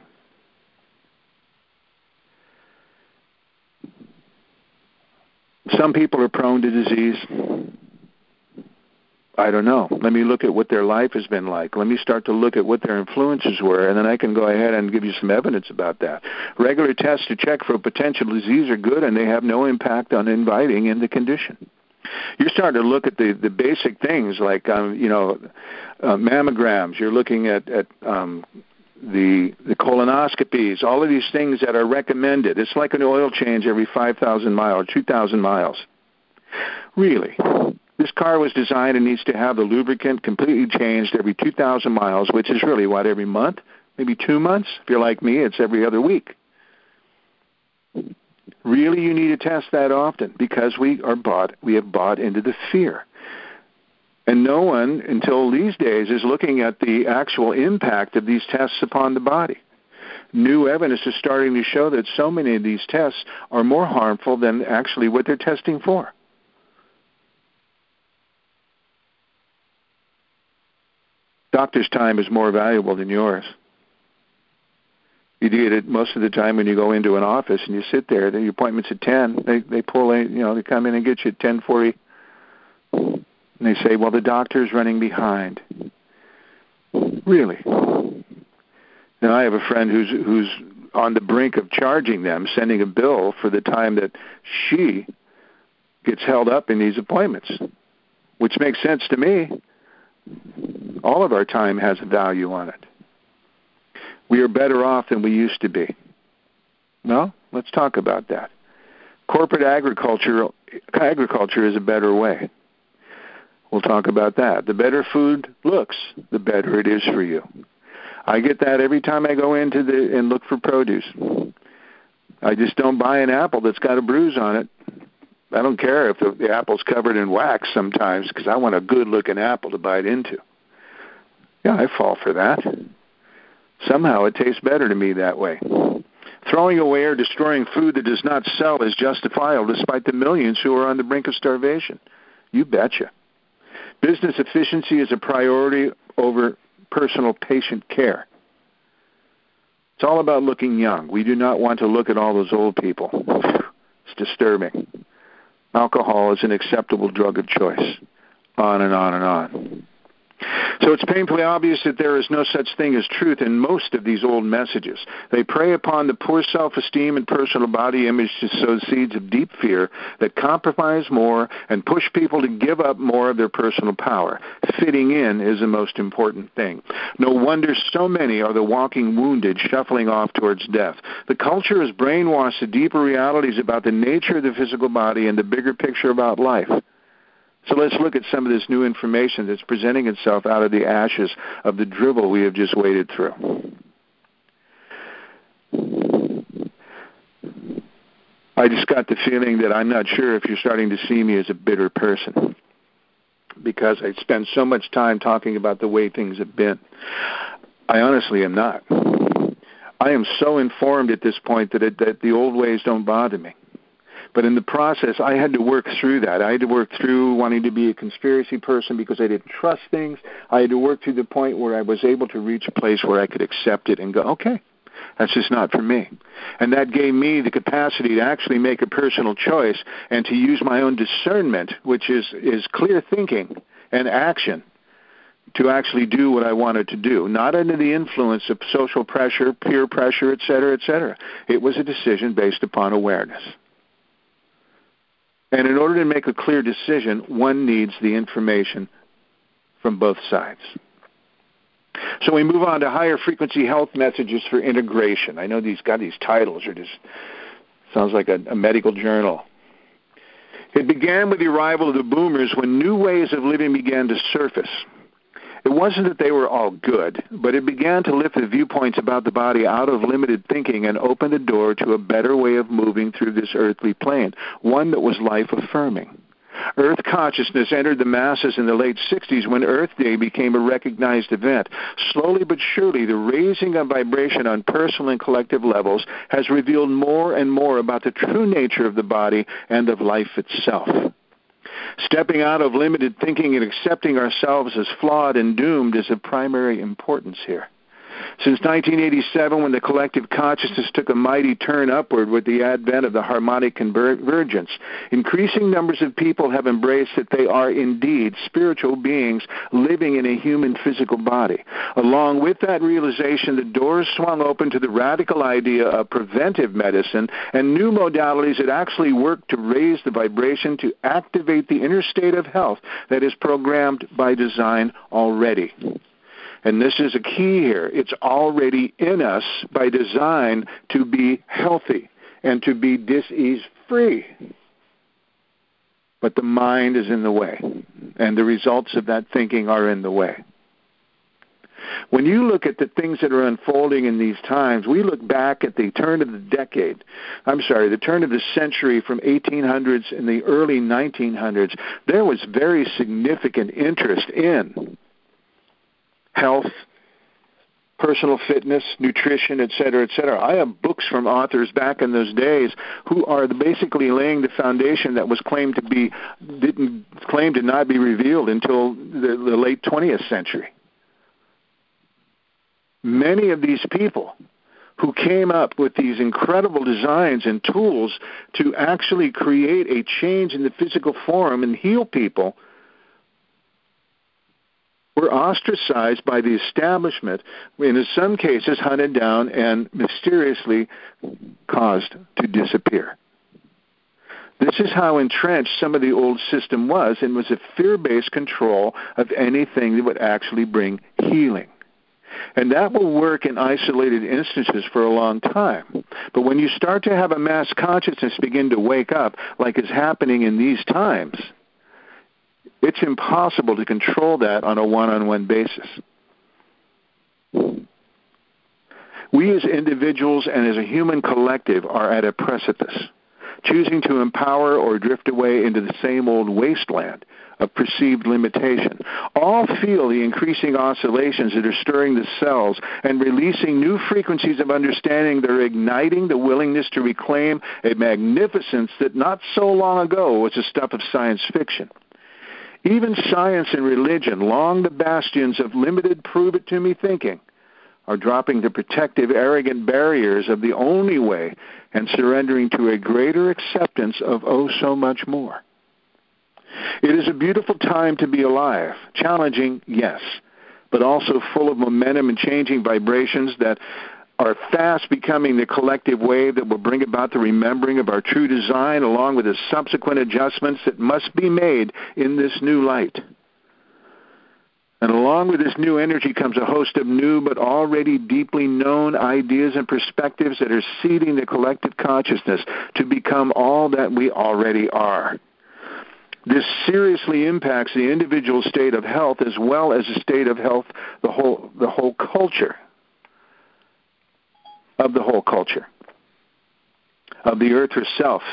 Some people are prone to disease. I don't know. Let me look at what their life has been like. Let me start to look at what their influences were, and then I can go ahead and give you some evidence about that. Regular tests to check for potential disease are good, and they have no impact on inviting in the condition. You're starting to look at the basic things like, mammograms. You're looking at the colonoscopies, all of these things that are recommended. It's like an oil change every 5,000 miles, 2,000 miles. Really, this car was designed and needs to have the lubricant completely changed every 2,000 miles, which is really, every month? Maybe 2 months? If you're like me, it's every other week. Really, you need to test that often because we have bought into the fear. And no one, until these days, is looking at the actual impact of these tests upon the body. New evidence is starting to show that so many of these tests are more harmful than actually what they're testing for. Doctor's time is more valuable than yours. You get it most of the time when you go into an office and you sit there. Your appointment's at 10. They pull in, they come in and get you at 10:40. And they say, well, the doctor's running behind. Really? Now, I have a friend who's on the brink of charging them, sending a bill for the time that she gets held up in these appointments, which makes sense to me. All of our time has a value on it. We are better off than we used to be. No? Let's talk about that. Corporate agriculture is a better way. We'll talk about that. The better food looks, the better it is for you. I get that every time I go into and look for produce. I just don't buy an apple that's got a bruise on it. I don't care if the apple's covered in wax sometimes because I want a good-looking apple to bite into. Yeah, I fall for that. Somehow it tastes better to me that way. Throwing away or destroying food that does not sell is justifiable despite the millions who are on the brink of starvation. You betcha. Business efficiency is a priority over personal patient care. It's all about looking young. We do not want to look at all those old people. It's disturbing. Alcohol is an acceptable drug of choice. On and on and on. So it's painfully obvious that there is no such thing as truth in most of these old messages. They prey upon the poor self-esteem and personal body image to sow seeds of deep fear that compromise more and push people to give up more of their personal power. Fitting in is the most important thing. No wonder so many are the walking wounded, shuffling off towards death. The culture has brainwashed the deeper realities about the nature of the physical body and the bigger picture about life. So let's look at some of this new information that's presenting itself out of the ashes of the dribble we have just waded through. I just got the feeling that I'm not sure if you're starting to see me as a bitter person because I spend so much time talking about the way things have been. I honestly am not. I am so informed at this point that the old ways don't bother me. But in the process, I had to work through that. I had to work through wanting to be a conspiracy person because I didn't trust things. I had to work through the point where I was able to reach a place where I could accept it and go, okay, that's just not for me. And that gave me the capacity to actually make a personal choice and to use my own discernment, which is clear thinking and action, to actually do what I wanted to do, not under the influence of social pressure, peer pressure, et cetera, et cetera. It was a decision based upon awareness. And in order to make a clear decision, one needs the information from both sides. So we move on to higher frequency health messages for integration. I know these titles are just, sounds like a medical journal. It began with the arrival of the boomers when new ways of living began to surface. It wasn't that they were all good, but it began to lift the viewpoints about the body out of limited thinking and open the door to a better way of moving through this earthly plane, one that was life-affirming. Earth consciousness entered the masses in the late 60s when Earth Day became a recognized event. Slowly but surely, the raising of vibration on personal and collective levels has revealed more and more about the true nature of the body and of life itself. Stepping out of limited thinking and accepting ourselves as flawed and doomed is of primary importance here. Since 1987, when the collective consciousness took a mighty turn upward with the advent of the harmonic convergence, increasing numbers of people have embraced that they are indeed spiritual beings living in a human physical body. Along with that realization, the doors swung open to the radical idea of preventive medicine and new modalities that actually work to raise the vibration to activate the inner state of health that is programmed by design already. And this is a key here. It's already in us by design to be healthy and to be dis-ease-free. But the mind is in the way, and the results of that thinking are in the way. When you look at the things that are unfolding in these times, we look back at the turn of the century from 1800s and the early 1900s, there was very significant interest in health, personal fitness, nutrition, et cetera, et cetera. I have books from authors back in those days who are basically laying the foundation that was claimed to not be revealed until the late 20th century. Many of these people who came up with these incredible designs and tools to actually create a change in the physical form and heal people were ostracized by the establishment, and in some cases hunted down and mysteriously caused to disappear. This is how entrenched some of the old system was, and was a fear-based control of anything that would actually bring healing. And that will work in isolated instances for a long time. But when you start to have a mass consciousness begin to wake up, like is happening in these times, it's impossible to control that on a one-on-one basis. We as individuals and as a human collective are at a precipice, choosing to empower or drift away into the same old wasteland of perceived limitation. All feel the increasing oscillations that are stirring the cells and releasing new frequencies of understanding that are igniting the willingness to reclaim a magnificence that not so long ago was the stuff of science fiction. Even science and religion, long the bastions of limited prove-it-to-me thinking, are dropping the protective, arrogant barriers of the only way and surrendering to a greater acceptance of oh so much more. It is a beautiful time to be alive, challenging, yes, but also full of momentum and changing vibrations that are fast becoming the collective wave that will bring about the remembering of our true design, along with the subsequent adjustments that must be made in this new light. And along with this new energy comes a host of new but already deeply known ideas and perspectives that are seeding the collective consciousness to become all that we already are. This seriously impacts the individual state of health as well as the state of health, the whole culture, of the whole culture, of the earth herself.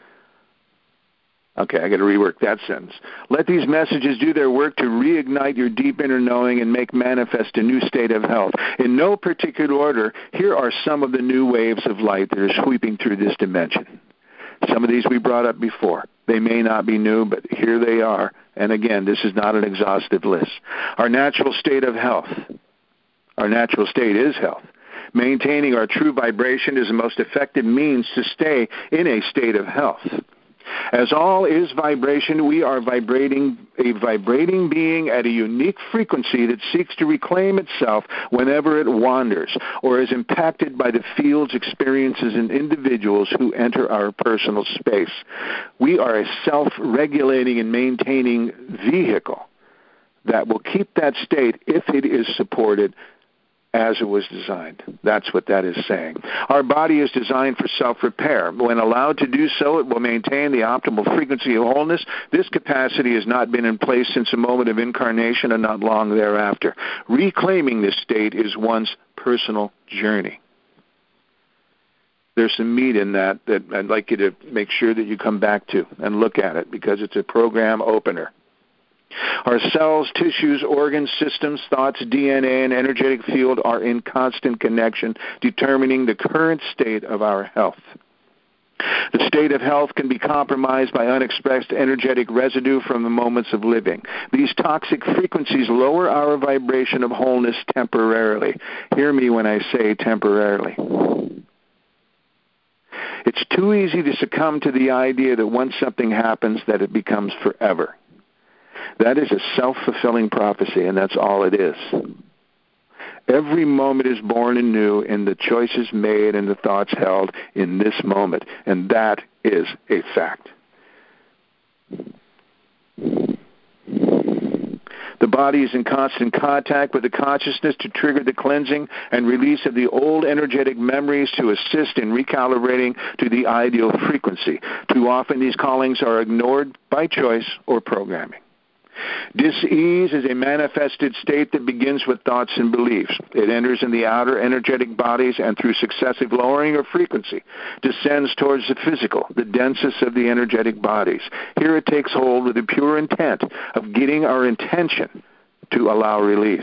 Okay, I got to rework that sentence. Let these messages do their work to reignite your deep inner knowing and make manifest a new state of health. In no particular order, here are some of the new waves of light that are sweeping through this dimension. Some of these we brought up before. They may not be new, but here they are. And again, this is not an exhaustive list. Our natural state of health. Our natural state is health. Maintaining our true vibration is the most effective means to stay in a state of health. As all is vibration, we are vibrating being at a unique frequency that seeks to reclaim itself whenever it wanders or is impacted by the fields, experiences, and individuals who enter our personal space. We are a self-regulating and maintaining vehicle that will keep that state if it is supported as it was designed. That's what that is saying. Our body is designed for self-repair. When allowed to do so, it will maintain the optimal frequency of wholeness. This capacity has not been in place since the moment of incarnation and not long thereafter. Reclaiming this state is one's personal journey. There's some meat in that I'd like you to make sure that you come back to and look at it, because it's a program opener. Our cells, tissues, organs, systems, thoughts, DNA, and energetic field are in constant connection, determining the current state of our health. The state of health can be compromised by unexpressed energetic residue from the moments of living. These toxic frequencies lower our vibration of wholeness temporarily. Hear me when I say temporarily. It's too easy to succumb to the idea that once something happens, that it becomes forever. That is a self-fulfilling prophecy, and that's all it is. Every moment is born anew in the choices made and the thoughts held in this moment, and that is a fact. The body is in constant contact with the consciousness to trigger the cleansing and release of the old energetic memories to assist in recalibrating to the ideal frequency. Too often these callings are ignored by choice or programming. Dis-ease is a manifested state that begins with thoughts and beliefs. It enters in the outer energetic bodies and through successive lowering of frequency descends towards the physical, the densest of the energetic bodies. Here it takes hold with the pure intent of getting our intention to allow release.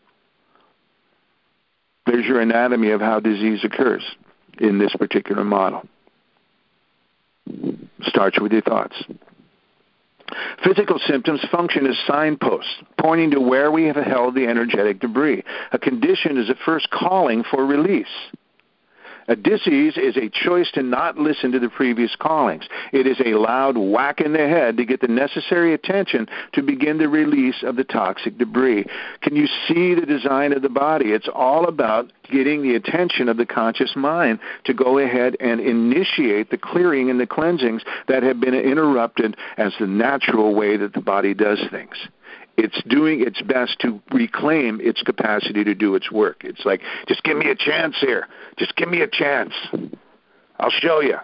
There's your anatomy of how disease occurs in this particular model. Starts with your thoughts. Physical symptoms function as signposts, pointing to where we have held the energetic debris. A condition is a first calling for release. A dis-ease is a choice to not listen to the previous callings. It is a loud whack in the head to get the necessary attention to begin the release of the toxic debris. Can you see the design of the body? It's all about getting the attention of the conscious mind to go ahead and initiate the clearing and the cleansings that have been interrupted as the natural way that the body does things. It's doing its best to reclaim its capacity to do its work. It's like, just give me a chance here. Just give me a chance. I'll show you.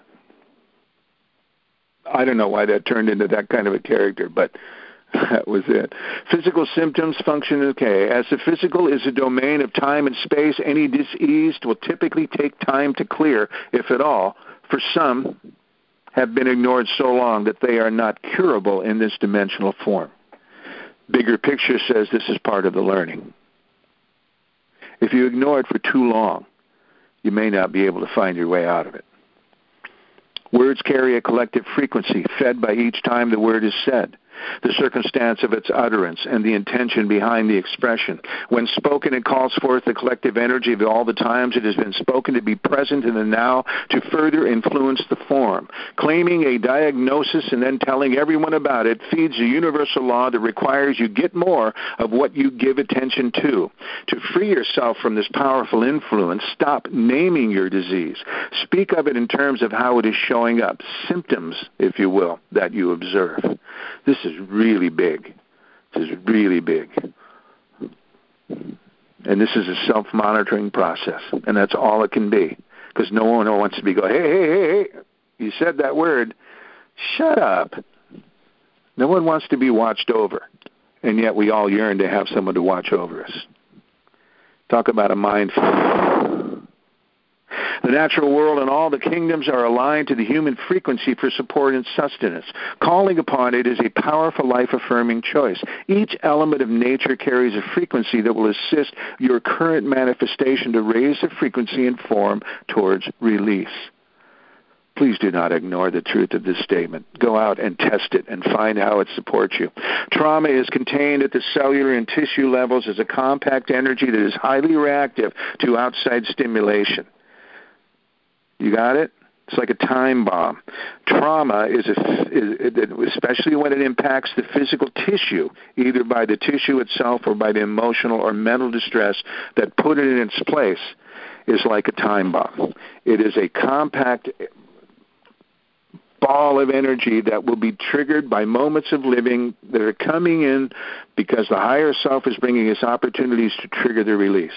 I don't know why that turned into that kind of a character, but that was it. Physical symptoms function okay. As the physical is a domain of time and space, any dis-ease will typically take time to clear, if at all. For some, have been ignored so long that they are not curable in this dimensional form. Bigger picture says this is part of the learning. If you ignore it for too long, you may not be able to find your way out of it. Words carry a collective frequency fed by each time the word is said, the circumstance of its utterance, and the intention behind the expression. When spoken, it calls forth the collective energy of all the times it has been spoken to be present in the now to further influence the form. Claiming a diagnosis and then telling everyone about it feeds a universal law that requires you get more of what you give attention to. To free yourself from this powerful influence, stop naming your disease. Speak of it in terms of how it is showing up, symptoms, if you will, that you observe. This is really big. This is really big. And this is a self-monitoring process, and that's all it can be, because no one wants to be going, hey, you said that word. Shut up. No one wants to be watched over, and yet we all yearn to have someone to watch over us. Talk about a mind. The natural world and all the kingdoms are aligned to the human frequency for support and sustenance. Calling upon it is a powerful life-affirming choice. Each element of nature carries a frequency that will assist your current manifestation to raise the frequency and form towards release. Please do not ignore the truth of this statement. Go out and test it and find how it supports you. Trauma is contained at the cellular and tissue levels as a compact energy that is highly reactive to outside stimulation. You got it? It's like a time bomb. Trauma is especially when it impacts the physical tissue, either by the tissue itself or by the emotional or mental distress that put it in its place, is like a time bomb. It is a compact ball of energy that will be triggered by moments of living that are coming in because the higher self is bringing us opportunities to trigger the release.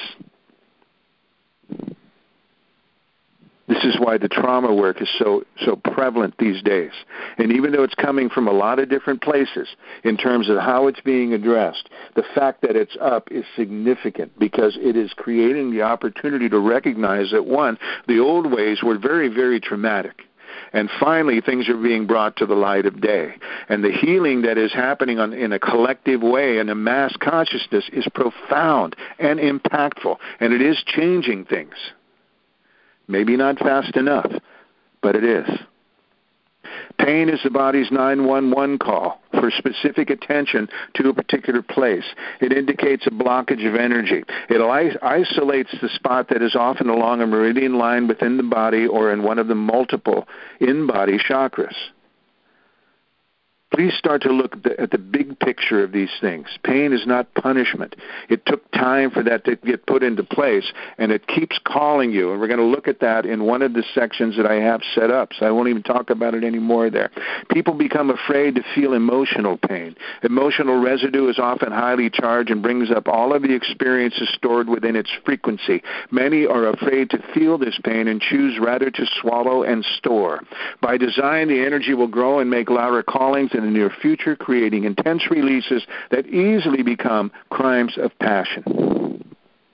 This is why the trauma work is so prevalent these days. And even though it's coming from a lot of different places in terms of how it's being addressed, the fact that it's up is significant because it is creating the opportunity to recognize that, one, the old ways were very, very traumatic. And finally, things are being brought to the light of day. And the healing that is happening in a collective way, in a mass consciousness, is profound and impactful. And it is changing things. Maybe not fast enough, but it is. Pain is the body's 911 call for specific attention to a particular place. It indicates a blockage of energy. It isolates the spot that is often along a meridian line within the body or in one of the multiple in-body chakras. Please start to look at the big picture of these things. Pain is not punishment. It took time for that to get put into place, and it keeps calling you. And we're going to look at that in one of the sections that I have set up, so I won't even talk about it anymore there. People become afraid to feel emotional pain. Emotional residue is often highly charged and brings up all of the experiences stored within its frequency. Many are afraid to feel this pain and choose rather to swallow and store. By design, the energy will grow and make louder callings in the near future, creating intense releases that easily become crimes of passion.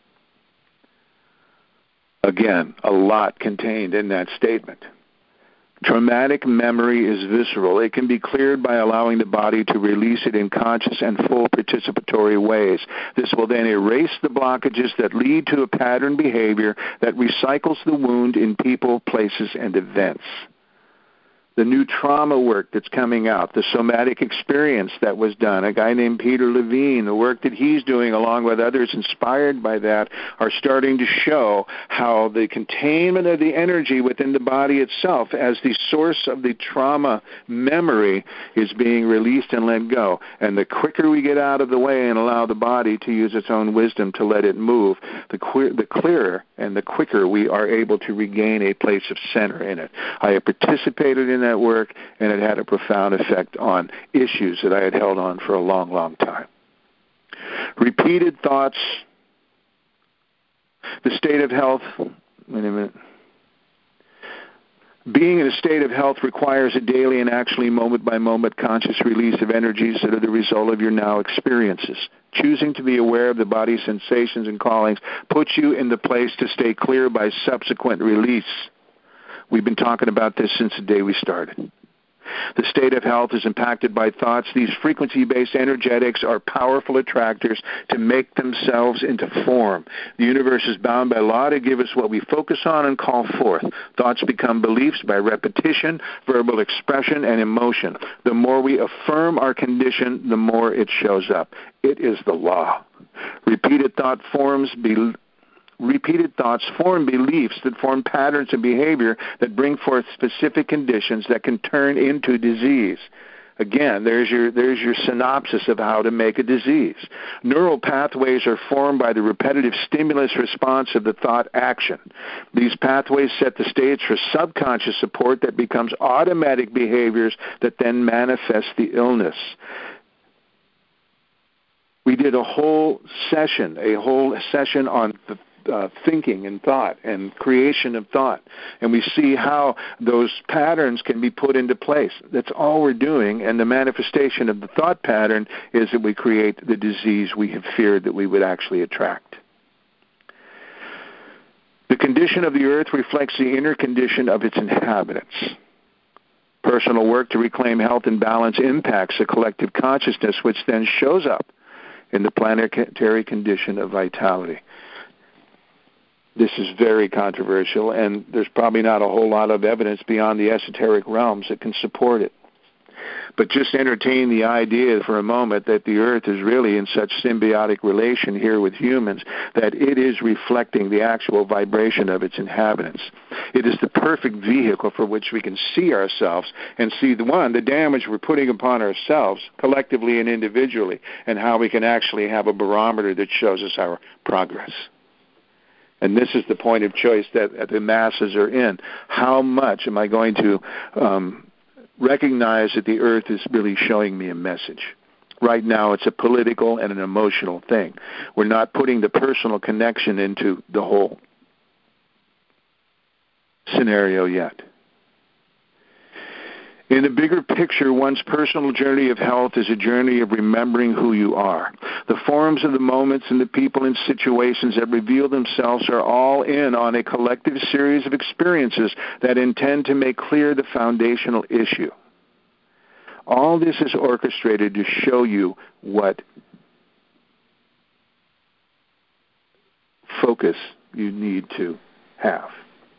Again, a lot contained in that statement. Traumatic memory is visceral. It can be cleared by allowing the body to release it in conscious and full participatory ways. This will then erase the blockages that lead to a pattern behavior that recycles the wound in people, places, and events. The new trauma work that's coming out, the somatic experience that was done, a guy named Peter Levine, the work that he's doing along with others inspired by that are starting to show how the containment of the energy within the body itself as the source of the trauma memory is being released and let go. And the quicker we get out of the way and allow the body to use its own wisdom to let it move, the clearer and the quicker we are able to regain a place of center in it. I have participated in that work, and it had a profound effect on issues that I had held on for a long, long time. Repeated thoughts, the state of health, wait a minute. Being in a state of health requires a daily and actually moment-by-moment conscious release of energies that are the result of your now experiences. Choosing to be aware of the body's sensations and callings puts you in the place to stay clear by subsequent release. We've been talking about this since the day we started. The state of health is impacted by thoughts. These frequency-based energetics are powerful attractors to make themselves into form. The universe is bound by law to give us what we focus on and call forth. Thoughts become beliefs by repetition, verbal expression, and emotion. The more we affirm our condition, the more it shows up. It is the law. Repeated thoughts form beliefs that form patterns of behavior that bring forth specific conditions that can turn into disease. Again, there's your synopsis of how to make a disease. Neural pathways are formed by the repetitive stimulus response of the thought action. These pathways set the stage for subconscious support that becomes automatic behaviors that then manifest the illness. We did a whole session on the thinking and thought and creation of thought. And we see how those patterns can be put into place. That's all we're doing. And the manifestation of the thought pattern is that we create the disease we have feared that we would actually attract. The condition of the earth reflects the inner condition of its inhabitants. Personal work to reclaim health and balance impacts the collective consciousness, which then shows up in the planetary condition of vitality. This is very controversial, and there's probably not a whole lot of evidence beyond the esoteric realms that can support it. But just entertain the idea for a moment that the earth is really in such symbiotic relation here with humans that it is reflecting the actual vibration of its inhabitants. It is the perfect vehicle for which we can see ourselves and see, the damage we're putting upon ourselves collectively and individually, and how we can actually have a barometer that shows us our progress. And this is the point of choice that the masses are in. How much am I going to recognize that the earth is really showing me a message? Right now it's a political and an emotional thing. We're not putting the personal connection into the whole scenario yet. In the bigger picture, one's personal journey of health is a journey of remembering who you are. The forms of the moments and the people and situations that reveal themselves are all in on a collective series of experiences that intend to make clear the foundational issue. All this is orchestrated to show you what focus you need to have.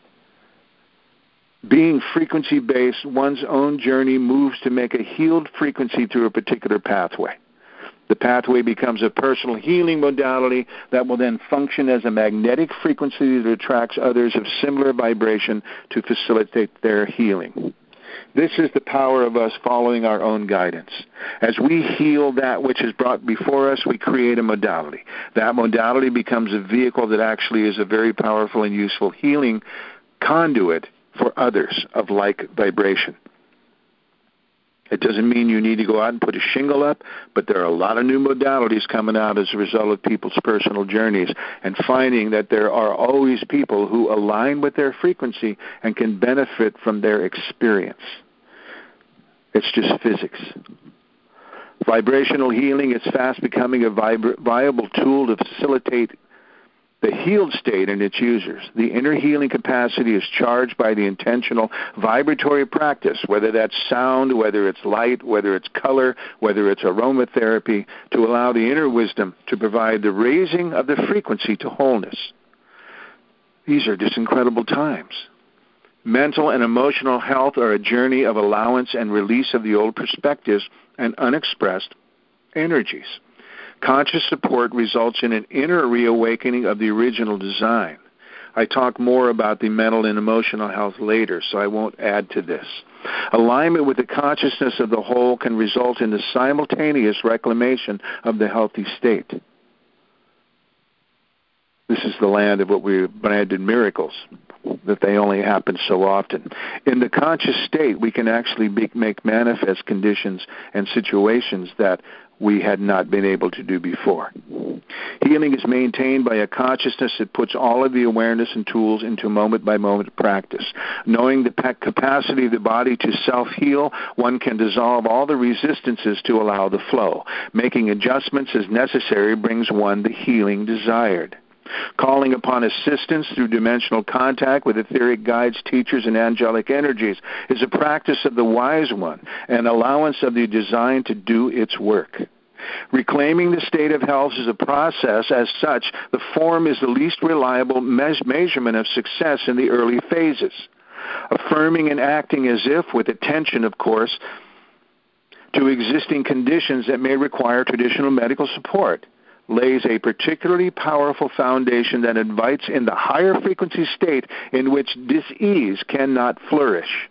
Being frequency-based, one's own journey moves to make a healed frequency through a particular pathway. The pathway becomes a personal healing modality that will then function as a magnetic frequency that attracts others of similar vibration to facilitate their healing. This is the power of us following our own guidance. As we heal that which is brought before us, we create a modality. That modality becomes a vehicle that actually is a very powerful and useful healing conduit for others of like vibration. It doesn't mean you need to go out and put a shingle up, but there are a lot of new modalities coming out as a result of people's personal journeys and finding that there are always people who align with their frequency and can benefit from their experience. It's just physics. Vibrational healing is fast becoming a viable tool to facilitate the healed state in its users. The inner healing capacity is charged by the intentional vibratory practice, whether that's sound, whether it's light, whether it's color, whether it's aromatherapy, to allow the inner wisdom to provide the raising of the frequency to wholeness. These are just incredible times. Mental and emotional health are a journey of allowance and release of the old perspectives and unexpressed energies. Conscious support results in an inner reawakening of the original design. I talk more about the mental and emotional health later, so I won't add to this. Alignment with the consciousness of the whole can result in the simultaneous reclamation of the healthy state. This is the land of what we branded miracles, that they only happen so often. In the conscious state, we can actually make manifest conditions and situations that we had not been able to do before. Healing is maintained by a consciousness that puts all of the awareness and tools into moment-by-moment practice. Knowing the capacity of the body to self-heal, one can dissolve all the resistances to allow the flow. Making adjustments as necessary brings one the healing desired. Calling upon assistance through dimensional contact with etheric guides, teachers, and angelic energies is a practice of the wise one, an allowance of the design to do its work. Reclaiming the state of health is a process. As such, the form is the least reliable measurement of success in the early phases. Affirming and acting as if, with attention, of course, to existing conditions that may require traditional medical support, lays a particularly powerful foundation that invites in the higher frequency state in which dis-ease cannot flourish.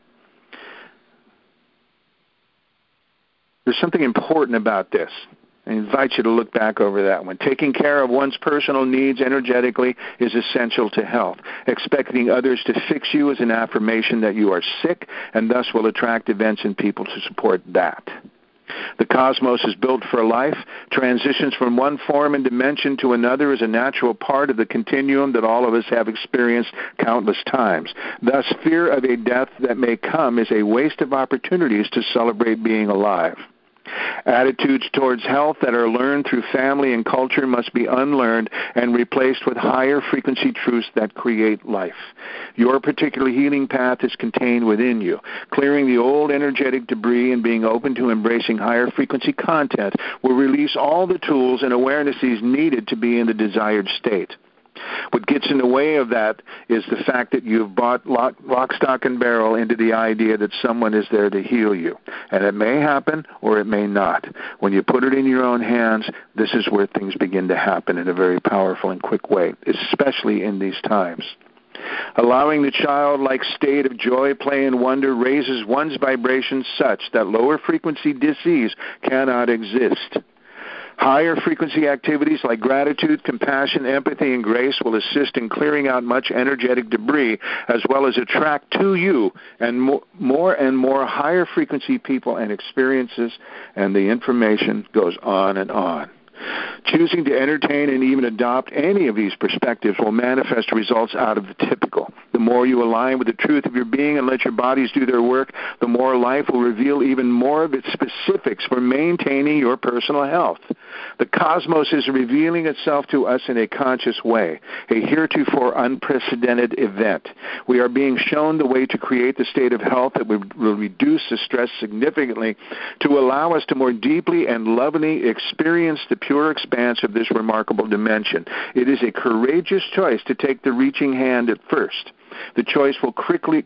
There's something important about this. I invite you to look back over that one. Taking care of one's personal needs energetically is essential to health. Expecting others to fix you is an affirmation that you are sick and thus will attract events and people to support that. The cosmos is built for life. Transitions from one form and dimension to another is a natural part of the continuum that all of us have experienced countless times. Thus, fear of a death that may come is a waste of opportunities to celebrate being alive. Attitudes towards health that are learned through family and culture must be unlearned and replaced with higher frequency truths that create life. Your particular healing path is contained within you. Clearing the old energetic debris and being open to embracing higher frequency content will release all the tools and awarenesses needed to be in the desired state. What gets in the way of that is the fact that you've bought lock, stock, and barrel into the idea that someone is there to heal you. And it may happen or it may not. When you put it in your own hands, this is where things begin to happen in a very powerful and quick way, especially in these times. Allowing the childlike state of joy, play, and wonder raises one's vibration such that lower frequency dis-ease cannot exist. Higher frequency activities like gratitude, compassion, empathy, and grace will assist in clearing out much energetic debris, as well as attract to you and more and more higher frequency people and experiences, and the information goes on and on. Choosing to entertain and even adopt any of these perspectives will manifest results out of the typical. The more you align with the truth of your being and let your bodies do their work, the more life will reveal even more of its specifics for maintaining your personal health. The cosmos is revealing itself to us in a conscious way, a heretofore unprecedented event. We are being shown the way to create the state of health that will reduce the stress significantly to allow us to more deeply and lovingly experience the pure expanse of this remarkable dimension. It is a courageous choice to take the reaching hand at first. The choice will quickly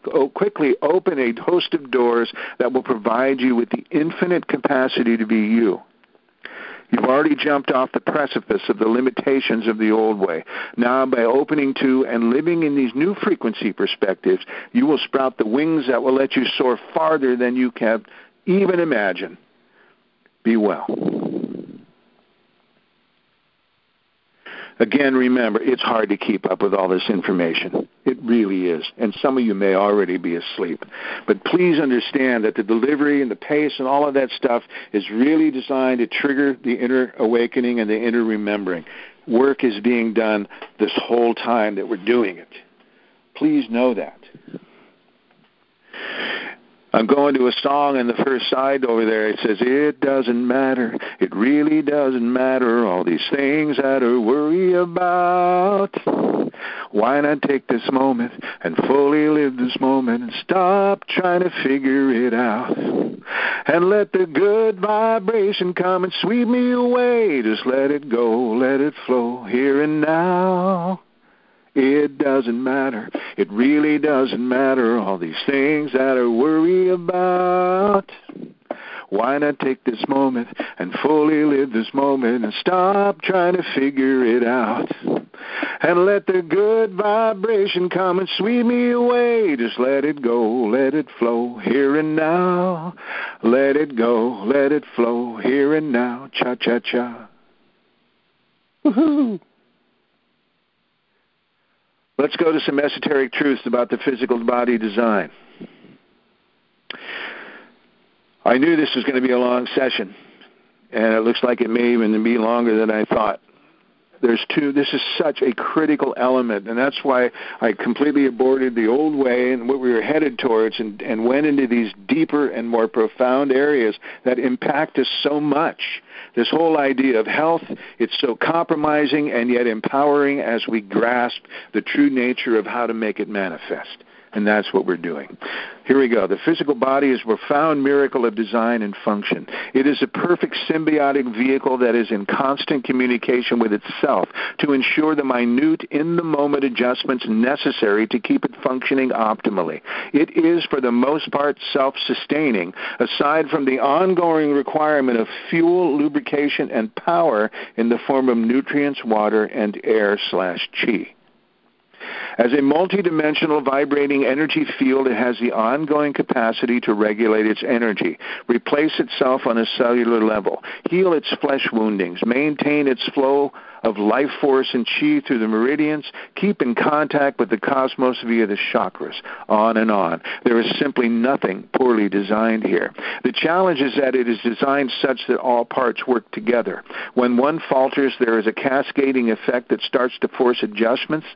open a host of doors that will provide you with the infinite capacity to be you. You've already jumped off the precipice of the limitations of the old way. Now, by opening to and living in these new frequency perspectives, you will sprout the wings that will let you soar farther than you can even imagine. Be well. Again, remember, it's hard to keep up with all this information. It really is. And some of you may already be asleep. But please understand that the delivery and the pace and all of that stuff is really designed to trigger the inner awakening and the inner remembering. Work is being done this whole time that we're doing it. Please know that. I'm going to a song on the first side over there. It says, it doesn't matter. It really doesn't matter. All these things that I worry about. Why not take this moment and fully live this moment and stop trying to figure it out? And let the good vibration come and sweep me away. Just let it go, let it flow here and now. It doesn't matter. It really doesn't matter. All these things that I worry about. Why not take this moment and fully live this moment and stop trying to figure it out? And let the good vibration come and sweep me away. Just let it go, let it flow here and now. Let it go, let it flow here and now. Cha-cha-cha. Woohoo! Let's go to some esoteric truths about the physical body design. I knew this was going to be a long session, and it looks like it may even be longer than I thought. This is such a critical element, and that's why I completely aborted the old way and what we were headed towards and went into these deeper and more profound areas that impact us so much. This whole idea of health, it's so compromising and yet empowering as we grasp the true nature of how to make it manifest. And that's what we're doing. Here we go. The physical body is a profound miracle of design and function. It is a perfect symbiotic vehicle that is in constant communication with itself to ensure the minute, in-the-moment adjustments necessary to keep it functioning optimally. It is, for the most part, self-sustaining, aside from the ongoing requirement of fuel, lubrication, and power in the form of nutrients, water, and air/chi. As a multidimensional vibrating energy field, it has the ongoing capacity to regulate its energy, replace itself on a cellular level, heal its flesh woundings, maintain its flow of life force and chi through the meridians, keep in contact with the cosmos via the chakras, on and on. There is simply nothing poorly designed here. The challenge is that it is designed such that all parts work together. When one falters, there is a cascading effect that starts to force adjustments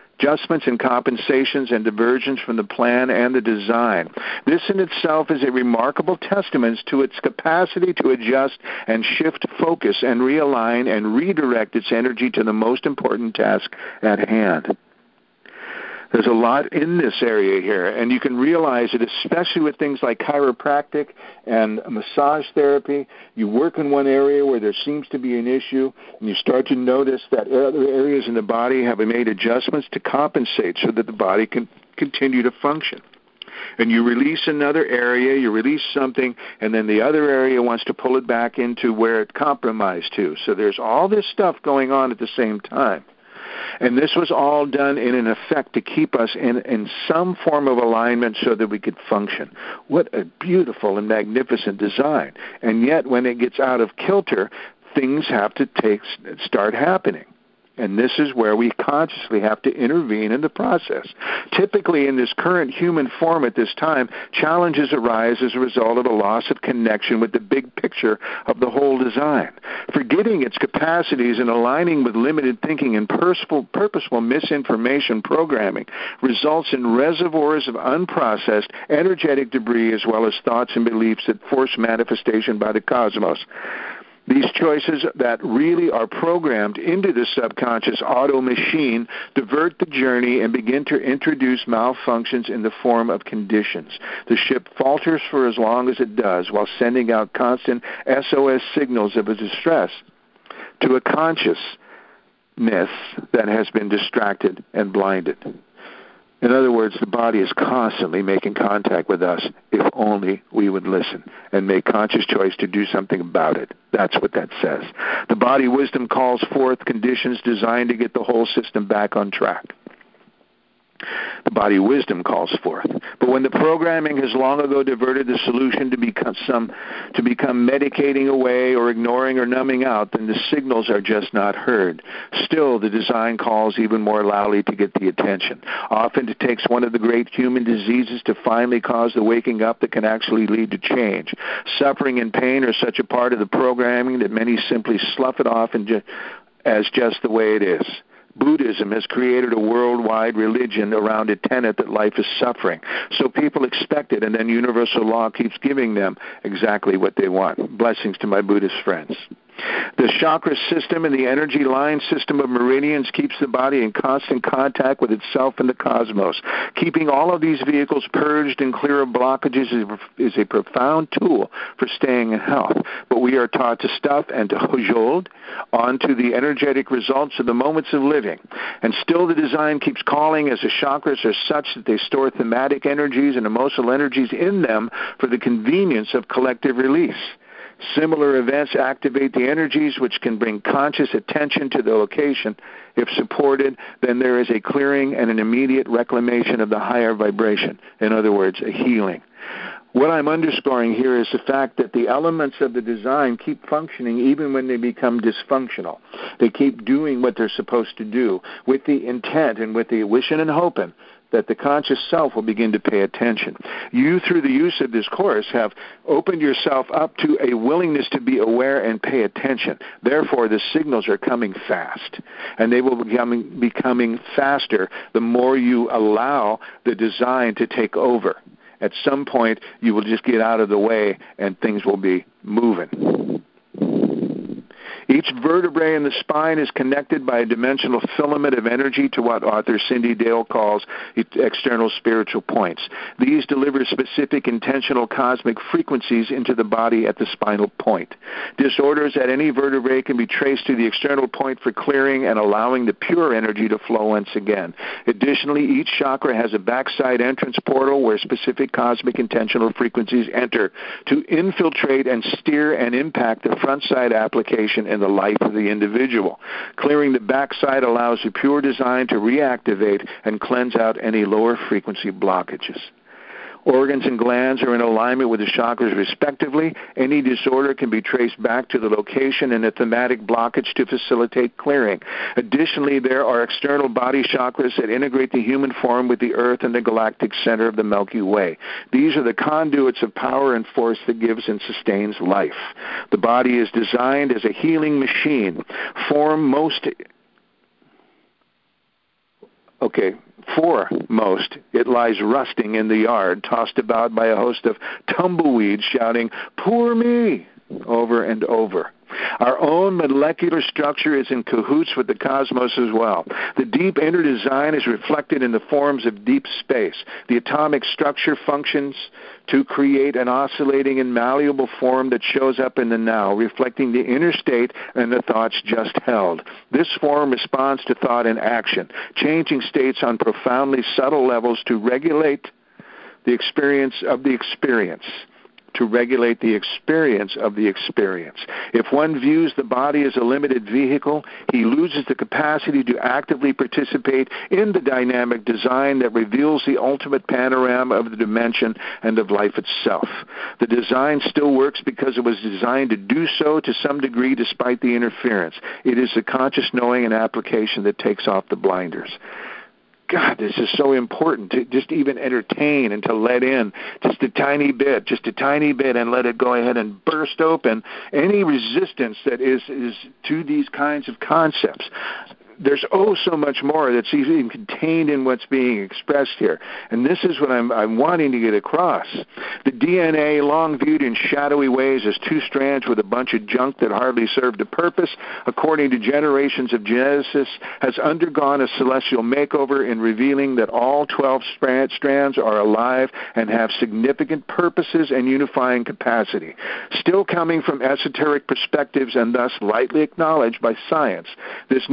and compensations and diversions from the plan and the design. This in itself is a remarkable testament to its capacity to adjust and shift focus and realign and redirect its energy to the most important task at hand. There's a lot in this area here, and you can realize it, especially with things like chiropractic and massage therapy. You work in one area where there seems to be an issue, and you start to notice that other areas in the body have made adjustments to compensate so that the body can continue to function. And you release another area, you release something, and then the other area wants to pull it back into where it compromised to. So there's all this stuff going on at the same time. And this was all done in an effect to keep us in some form of alignment so that we could function. What a beautiful and magnificent design. And yet when it gets out of kilter, things have to start happening. And this is where we consciously have to intervene in the process. Typically, in this current human form at this time, challenges arise as a result of a loss of connection with the big picture of the whole design. Forgetting its capacities and aligning with limited thinking and purposeful misinformation programming results in reservoirs of unprocessed energetic debris as well as thoughts and beliefs that force manifestation by the cosmos. These choices that really are programmed into the subconscious auto machine divert the journey and begin to introduce malfunctions in the form of conditions. The ship falters for as long as it does while sending out constant SOS signals of distress to a consciousness that has been distracted and blinded. In other words, the body is constantly making contact with us if only we would listen and make conscious choice to do something about it. That's what that says. The body wisdom calls forth conditions designed to get the whole system back on track. The body wisdom calls forth. But when the programming has long ago diverted the solution to become medicating away or ignoring or numbing out, then the signals are just not heard. Still, the design calls even more loudly to get the attention. Often it takes one of the great human diseases to finally cause the waking up that can actually lead to change. Suffering and pain are such a part of the programming that many simply slough it off as just the way it is. Buddhism has created a worldwide religion around a tenet that life is suffering. So people expect it, and then universal law keeps giving them exactly what they want. Blessings to my Buddhist friends. The chakra system and the energy line system of meridians keeps the body in constant contact with itself and the cosmos. Keeping all of these vehicles purged and clear of blockages is a profound tool for staying in health. But we are taught to stuff and to hold onto the energetic results of the moments of living. And still the design keeps calling as the chakras are such that they store thematic energies and emotional energies in them for the convenience of collective release. Similar events activate the energies which can bring conscious attention to the location. If supported, then there is a clearing and an immediate reclamation of the higher vibration. In other words, a healing. What I'm underscoring here is the fact that the elements of the design keep functioning even when they become dysfunctional. They keep doing what they're supposed to do with the intent and with the wishing and hoping that the conscious self will begin to pay attention. You, through the use of this course, have opened yourself up to a willingness to be aware and pay attention. Therefore, the signals are coming fast, and they will be becoming faster the more you allow the design to take over. At some point, you will just get out of the way, and things will be moving. Each vertebrae in the spine is connected by a dimensional filament of energy to what author Cindy Dale calls external spiritual points. These deliver specific intentional cosmic frequencies into the body at the spinal point. Disorders at any vertebrae can be traced to the external point for clearing and allowing the pure energy to flow once again. Additionally, each chakra has a backside entrance portal where specific cosmic intentional frequencies enter to infiltrate and steer and impact the front side application in the life of the individual. Clearing the backside allows the pure design to reactivate and cleanse out any lower frequency blockages. Organs and glands are in alignment with the chakras respectively. Any disorder can be traced back to the location and a thematic blockage to facilitate clearing. Additionally, there are external body chakras that integrate the human form with the earth and the galactic center of the Milky Way. These are the conduits of power and force that gives and sustains life. The body is designed as a healing machine. Foremost, it lies rusting in the yard, tossed about by a host of tumbleweeds shouting, "Poor me," over and over. Our own molecular structure is in cahoots with the cosmos as well. The deep inner design is reflected in the forms of deep space. The atomic structure functions to create an oscillating and malleable form that shows up in the now, reflecting the inner state and the thoughts just held. This form responds to thought and action, changing states on profoundly subtle levels to regulate the experience of the experience. If one views the body as a limited vehicle, he loses the capacity to actively participate in the dynamic design that reveals the ultimate panorama of the dimension and of life itself. The design still works because it was designed to do so to some degree despite the interference. It is the conscious knowing and application that takes off the blinders. God, this is so important to just even entertain and to let in just a tiny bit, and let it go ahead and burst open any resistance that is to these kinds of concepts. There's so much more that's even contained in what's being expressed here. And this is what I'm wanting to get across. The DNA, long viewed in shadowy ways as two strands with a bunch of junk that hardly served a purpose, according to generations of geneticists, has undergone a celestial makeover in revealing that all 12 strands are alive and have significant purposes and unifying capacity. Still coming from esoteric perspectives and thus lightly acknowledged by science, this new revelation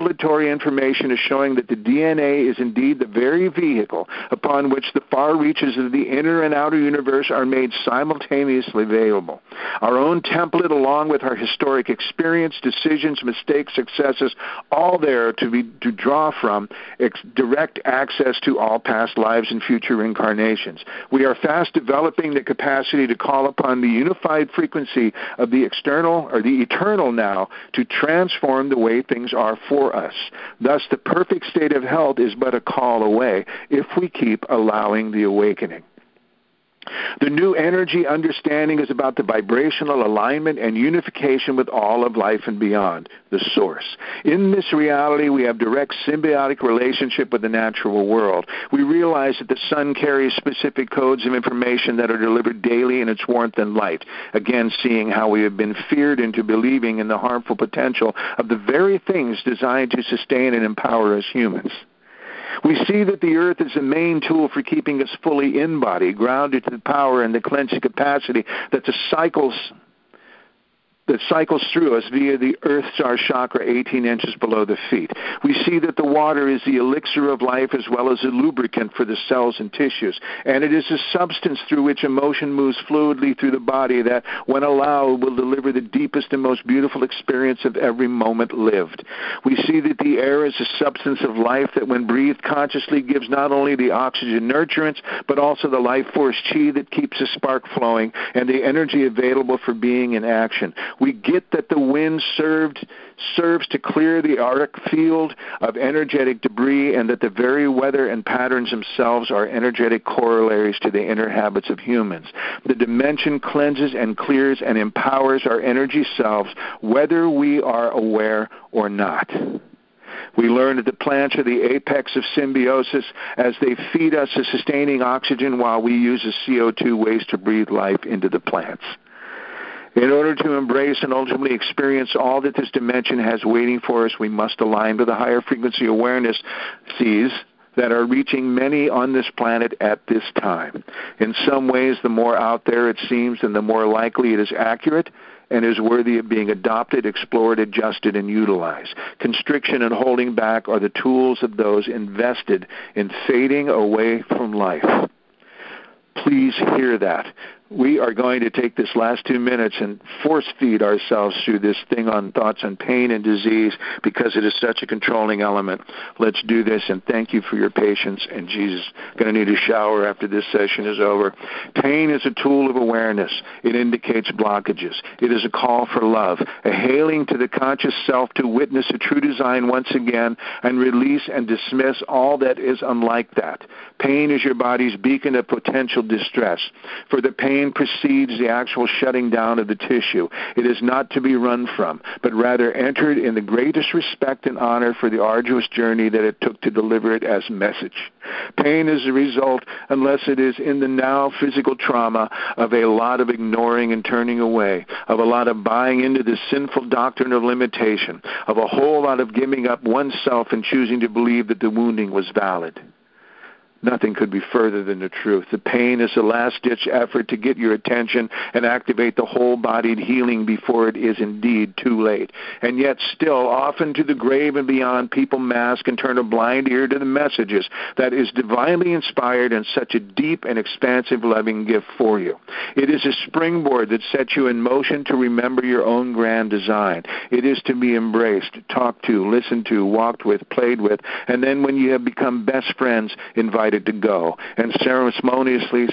revelatory information is showing that the DNA is indeed the very vehicle upon which the far reaches of the inner and outer universe are made simultaneously available. Our own template, along with our historic experience, decisions, mistakes, successes, all there to draw from, direct access to all past lives and future incarnations. We are fast developing the capacity to call upon the unified frequency of the external or the eternal now to transform the way things are for us. Thus, the perfect state of health is but a call away if we keep allowing the awakening. The new energy understanding is about the vibrational alignment and unification with all of life and beyond, the source. In this reality, we have direct symbiotic relationship with the natural world. We realize that the sun carries specific codes of information that are delivered daily in its warmth and light. Again, seeing how we have been feared into believing in the harmful potential of the very things designed to sustain and empower us humans. We see that the earth is the main tool for keeping us fully in body, grounded to the power and the cleansing capacity that cycles through us via the earth star chakra 18 inches below the feet. We see that the water is the elixir of life as well as a lubricant for the cells and tissues, and it is a substance through which emotion moves fluidly through the body that, when allowed, will deliver the deepest and most beautiful experience of every moment lived. We see that the air is a substance of life that, when breathed consciously, gives not only the oxygen nurturance, but also the life force chi that keeps the spark flowing and the energy available for being in action. We get that the wind serves to clear the auric field of energetic debris, and that the very weather and patterns themselves are energetic corollaries to the inner habits of humans. The dimension cleanses and clears and empowers our energy selves, whether we are aware or not. We learn that the plants are the apex of symbiosis as they feed us a sustaining oxygen while we use the CO2 waste to breathe life into the plants. In order to embrace and ultimately experience all that this dimension has waiting for us, we must align with the higher frequency awareness seas that are reaching many on this planet at this time. In some ways, the more out there it seems, and the more likely it is accurate and is worthy of being adopted, explored, adjusted, and utilized. Constriction and holding back are the tools of those invested in fading away from life. Please hear that. We are going to take this last 2 minutes and force feed ourselves through this thing on thoughts on pain and disease because it is such a controlling element. Let's do this, and thank you for your patience. And Jesus, going to need a shower after this session is over. Pain is a tool of awareness. It indicates blockages. It is a call for love, a hailing to the conscious self to witness a true design once again and release and dismiss all that is unlike that. Pain is your body's beacon of potential distress. For the pain precedes the actual shutting down of the tissue. It is not to be run from, but rather entered in the greatest respect and honor for the arduous journey that it took to deliver it as message. Pain is a result, unless it is in the now physical trauma, of a lot of ignoring and turning away, of a lot of buying into the sinful doctrine of limitation, of a whole lot of giving up oneself and choosing to believe that the wounding was valid. Nothing could be further than the truth. The pain is a last-ditch effort to get your attention and activate the whole-bodied healing before it is indeed too late. And yet still, often to the grave and beyond, people mask and turn a blind ear to the messages that is divinely inspired and such a deep and expansive loving gift for you. It is a springboard that sets you in motion to remember your own grand design. It is to be embraced, talked to, listened to, walked with, played with, and then when you have become best friends, invited to go, and ceremoniously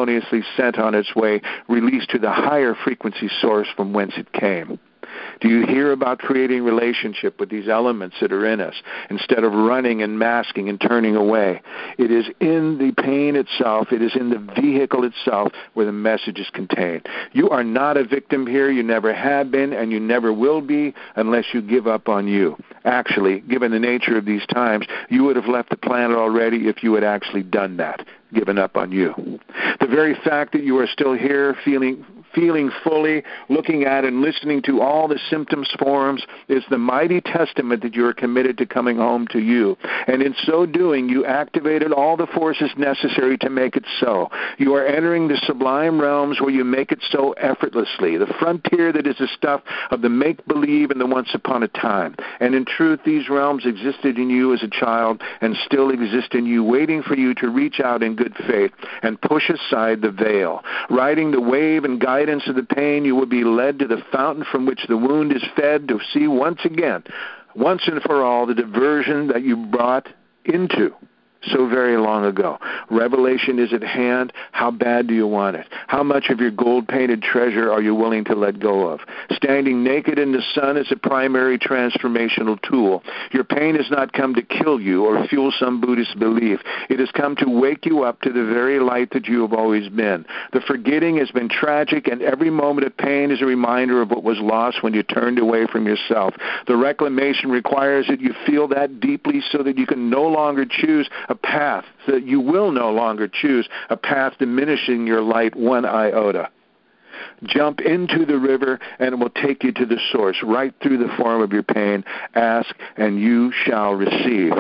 sent on its way, released to the higher frequency source from whence it came. Do you hear about creating relationship with these elements that are in us instead of running and masking and turning away? It is in the pain itself, it is in the vehicle itself where the message is contained. You are not a victim here, you never have been, and you never will be unless you give up on you. Actually, given the nature of these times, you would have left the planet already if you had actually done that, given up on you. The very fact that you are still here feeling feeling fully, looking at and listening to all the symptoms forms is the mighty testament that you are committed to coming home to you. And in so doing, you activated all the forces necessary to make it so. You are entering the sublime realms where you make it so effortlessly, the frontier that is the stuff of the make-believe and the once upon a time. And in truth, these realms existed in you as a child and still exist in you, waiting for you to reach out in good faith and push aside the veil. Riding the wave and guidance of the pain, you will be led to the fountain from which the wound is fed to see once again, once and for all, the diversion that you brought into so very long ago. Revelation is at hand. How bad do you want it? How much of your gold-painted treasure are you willing to let go of? Standing naked in the sun is a primary transformational tool. Your pain has not come to kill you or fuel some Buddhist belief. It has come to wake you up to the very light that you have always been. The forgetting has been tragic, and every moment of pain is a reminder of what was lost when you turned away from yourself. The reclamation requires that you feel that deeply so that you can no longer choose a path, so that you will no longer choose a path diminishing your light one iota. Jump into the river, and it will take you to the source, right through the form of your pain. Ask, and you shall receive.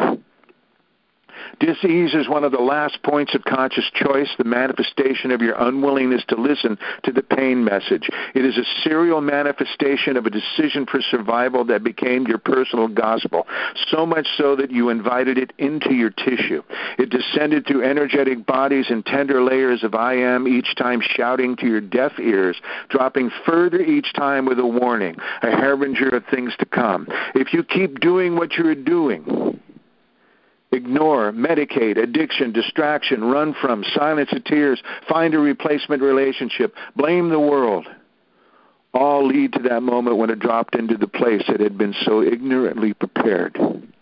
Dis-ease is one of the last points of conscious choice, the manifestation of your unwillingness to listen to the pain message. It is a serial manifestation of a decision for survival that became your personal gospel, so much so that you invited it into your tissue. It descended through energetic bodies and tender layers of I am, each time shouting to your deaf ears, dropping further each time with a warning, a harbinger of things to come. If you keep doing what you're doing, ignore, medicate, addiction, distraction, run from, silence the tears, find a replacement relationship, blame the world, all lead to that moment when it dropped into the place that had been so ignorantly prepared.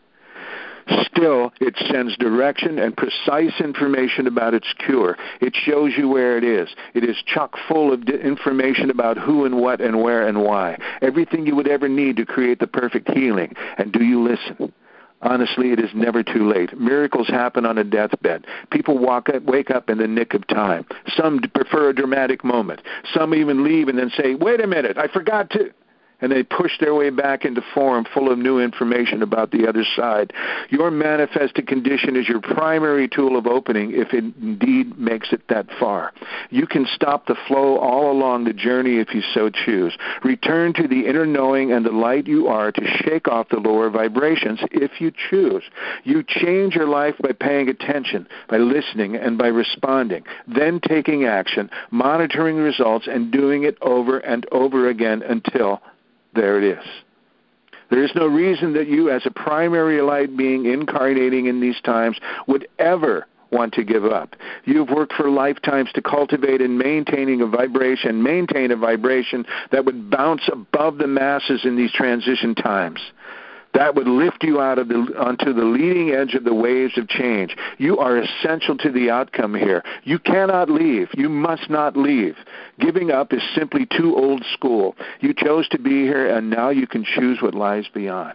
Still, it sends direction and precise information about its cure. It shows you where it is. It is chock full of information about who and what and where and why. Everything you would ever need to create the perfect healing. And do you listen? Honestly, it is never too late. Miracles happen on a deathbed. People wake up in the nick of time. Some prefer a dramatic moment. Some even leave and then say, wait a minute, I forgot to... And they push their way back into form full of new information about the other side. Your manifested condition is your primary tool of opening if it indeed makes it that far. You can stop the flow all along the journey if you so choose. Return to the inner knowing and the light you are to shake off the lower vibrations if you choose. You change your life by paying attention, by listening, and by responding, then taking action, monitoring results, and doing it over and over again until there it is. There is no reason that you, as a primary light being incarnating in these times, would ever want to give up. You've worked for lifetimes to cultivate and maintain a vibration that would bounce above the masses in these transition times. That would lift you onto the leading edge of the waves of change. You are essential to the outcome here. You cannot leave. You must not leave. Giving up is simply too old school. You chose to be here, and now you can choose what lies beyond.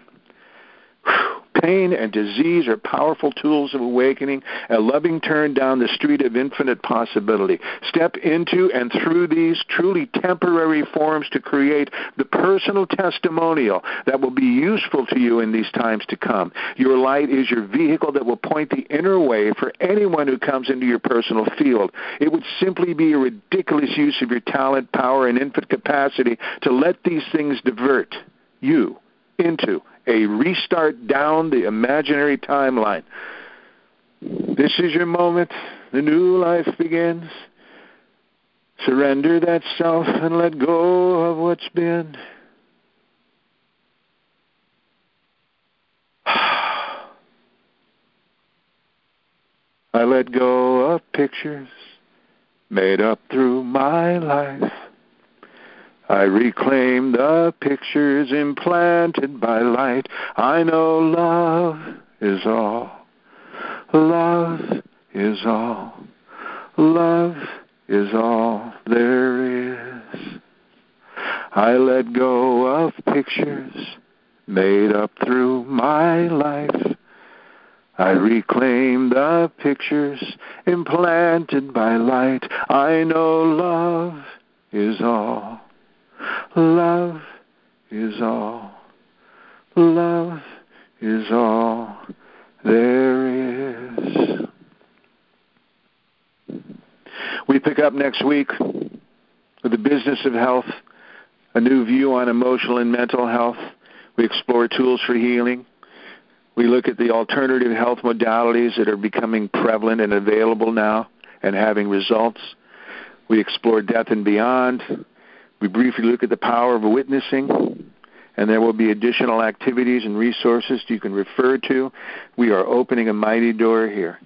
Pain and disease are powerful tools of awakening, a loving turn down the street of infinite possibility. Step into and through these truly temporary forms to create the personal testimonial that will be useful to you in these times to come. Your light is your vehicle that will point the inner way for anyone who comes into your personal field. It would simply be a ridiculous use of your talent, power, and infinite capacity to let these things divert you into a restart down the imaginary timeline. This is your moment. The new life begins. Surrender that self and let go of what's been. I let go of pictures made up through my life. I reclaim the pictures implanted by light. I know love is all. Love is all. Love is all there is. I let go of pictures made up through my life. I reclaim the pictures implanted by light. I know love is all. Love is all. Love is all there is. We pick up next week with the business of health, a new view on emotional and mental health. We explore tools for healing. We look at the alternative health modalities that are becoming prevalent and available now and having results. We explore death and beyond. We briefly look at the power of witnessing, and there will be additional activities and resources you can refer to. We are opening a mighty door here.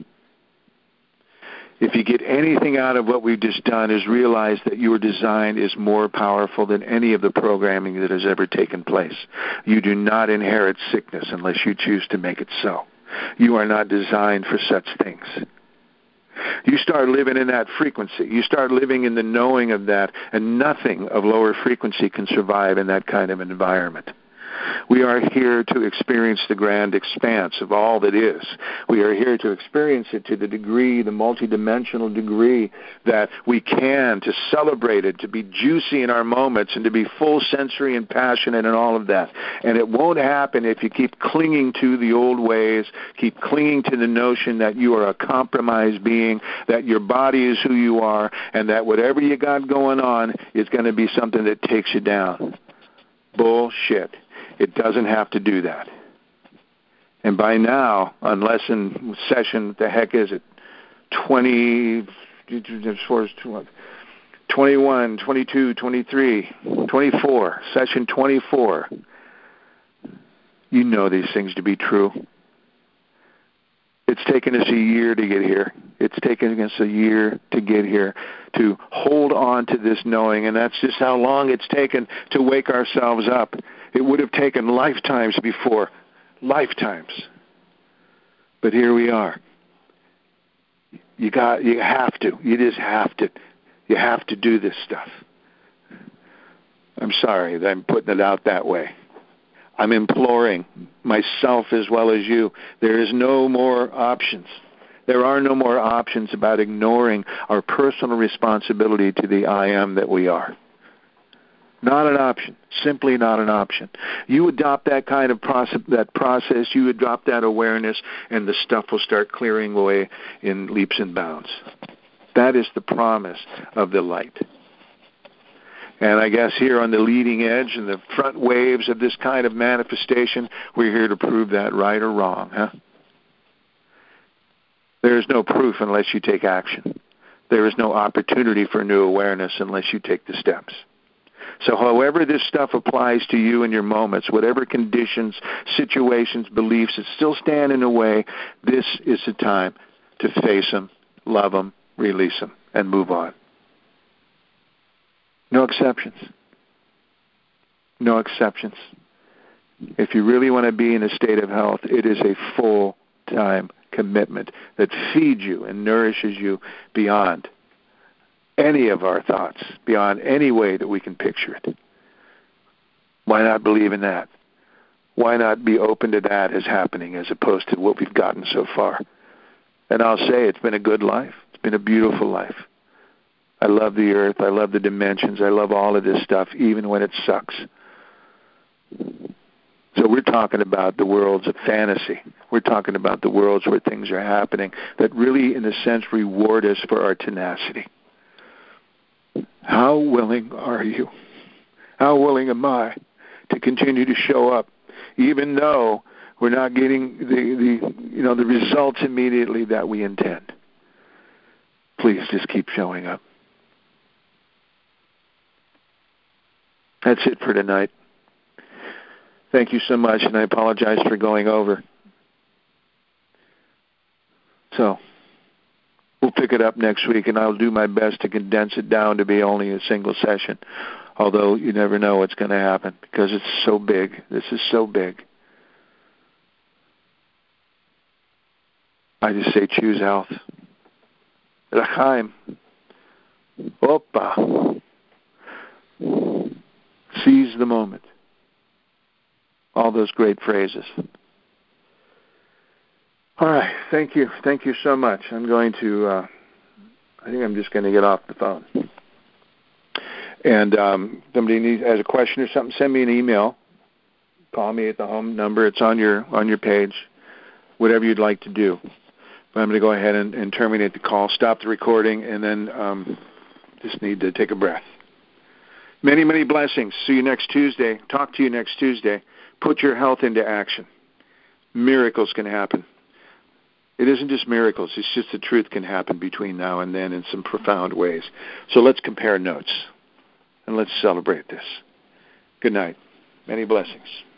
If you get anything out of what we've just done, is realize that your design is more powerful than any of the programming that has ever taken place. You do not inherit sickness unless you choose to make it so. You are not designed for such things. You start living in that frequency. You start living in the knowing of that, and nothing of lower frequency can survive in that kind of environment. We are here to experience the grand expanse of all that is. We are here to experience it to the degree, the multidimensional degree that we can, to celebrate it, to be juicy in our moments, and to be full sensory and passionate and all of that. And it won't happen if you keep clinging to the old ways, keep clinging to the notion that you are a compromised being, that your body is who you are, and that whatever you got going on is going to be something that takes you down. Bullshit. It doesn't have to do that. And by now, unless in session, the heck is it, 20, 21, 22, 23, 24, session 24, you know these things to be true. It's taken us a year to get here. It's taken us a year to get here, to hold on to this knowing, and that's just how long it's taken to wake ourselves up. It would have taken lifetimes before, lifetimes. But here we are. You have to. You just have to. You have to do this stuff. I'm sorry that I'm putting it out that way. I'm imploring myself as well as you. There is no more options. There are no more options about ignoring our personal responsibility to the I am that we are. Not an option. Simply not an option. You adopt that kind of process, you adopt that awareness, and the stuff will start clearing away in leaps and bounds. That is the promise of the light. And I guess here on the leading edge and the front waves of this kind of manifestation, we're here to prove that right or wrong, huh? There is no proof unless you take action. There is no opportunity for new awareness unless you take the steps. So however this stuff applies to you in your moments, whatever conditions, situations, beliefs that still stand in the way, this is the time to face them, love them, release them, and move on. No exceptions. No exceptions. If you really want to be in a state of health, it is a full-time commitment that feeds you and nourishes you beyond any of our thoughts, beyond any way that we can picture it. Why not believe in that? Why not be open to that as happening as opposed to what we've gotten so far? And I'll say it's been a good life. It's been a beautiful life. I love the earth. I love the dimensions. I love all of this stuff, even when it sucks. So we're talking about the worlds of fantasy. We're talking about the worlds where things are happening that really, in a sense, reward us for our tenacity. How willing are you? How willing am I to continue to show up, even though we're not getting the results immediately that we intend? Please just keep showing up. That's it for tonight. Thank you so much, and I apologize for going over. So we'll pick it up next week, and I'll do my best to condense it down to be only a single session, although you never know what's going to happen because it's so big. This is so big. I just say choose health. L'chaim. Opa. Seize the moment. All those great phrases. All right. Thank you. Thank you so much. I'm going to, I think I'm just going to get off the phone. And somebody has a question or something, send me an email. Call me at the home number. It's on your page. Whatever you'd like to do. But I'm going to go ahead and terminate the call, stop the recording, and then just need to take a breath. Many, many blessings. See you next Tuesday. Talk to you next Tuesday. Put your health into action. Miracles can happen. It isn't just miracles. It's just the truth can happen between now and then in some profound ways. So let's compare notes, and let's celebrate this. Good night. Many blessings.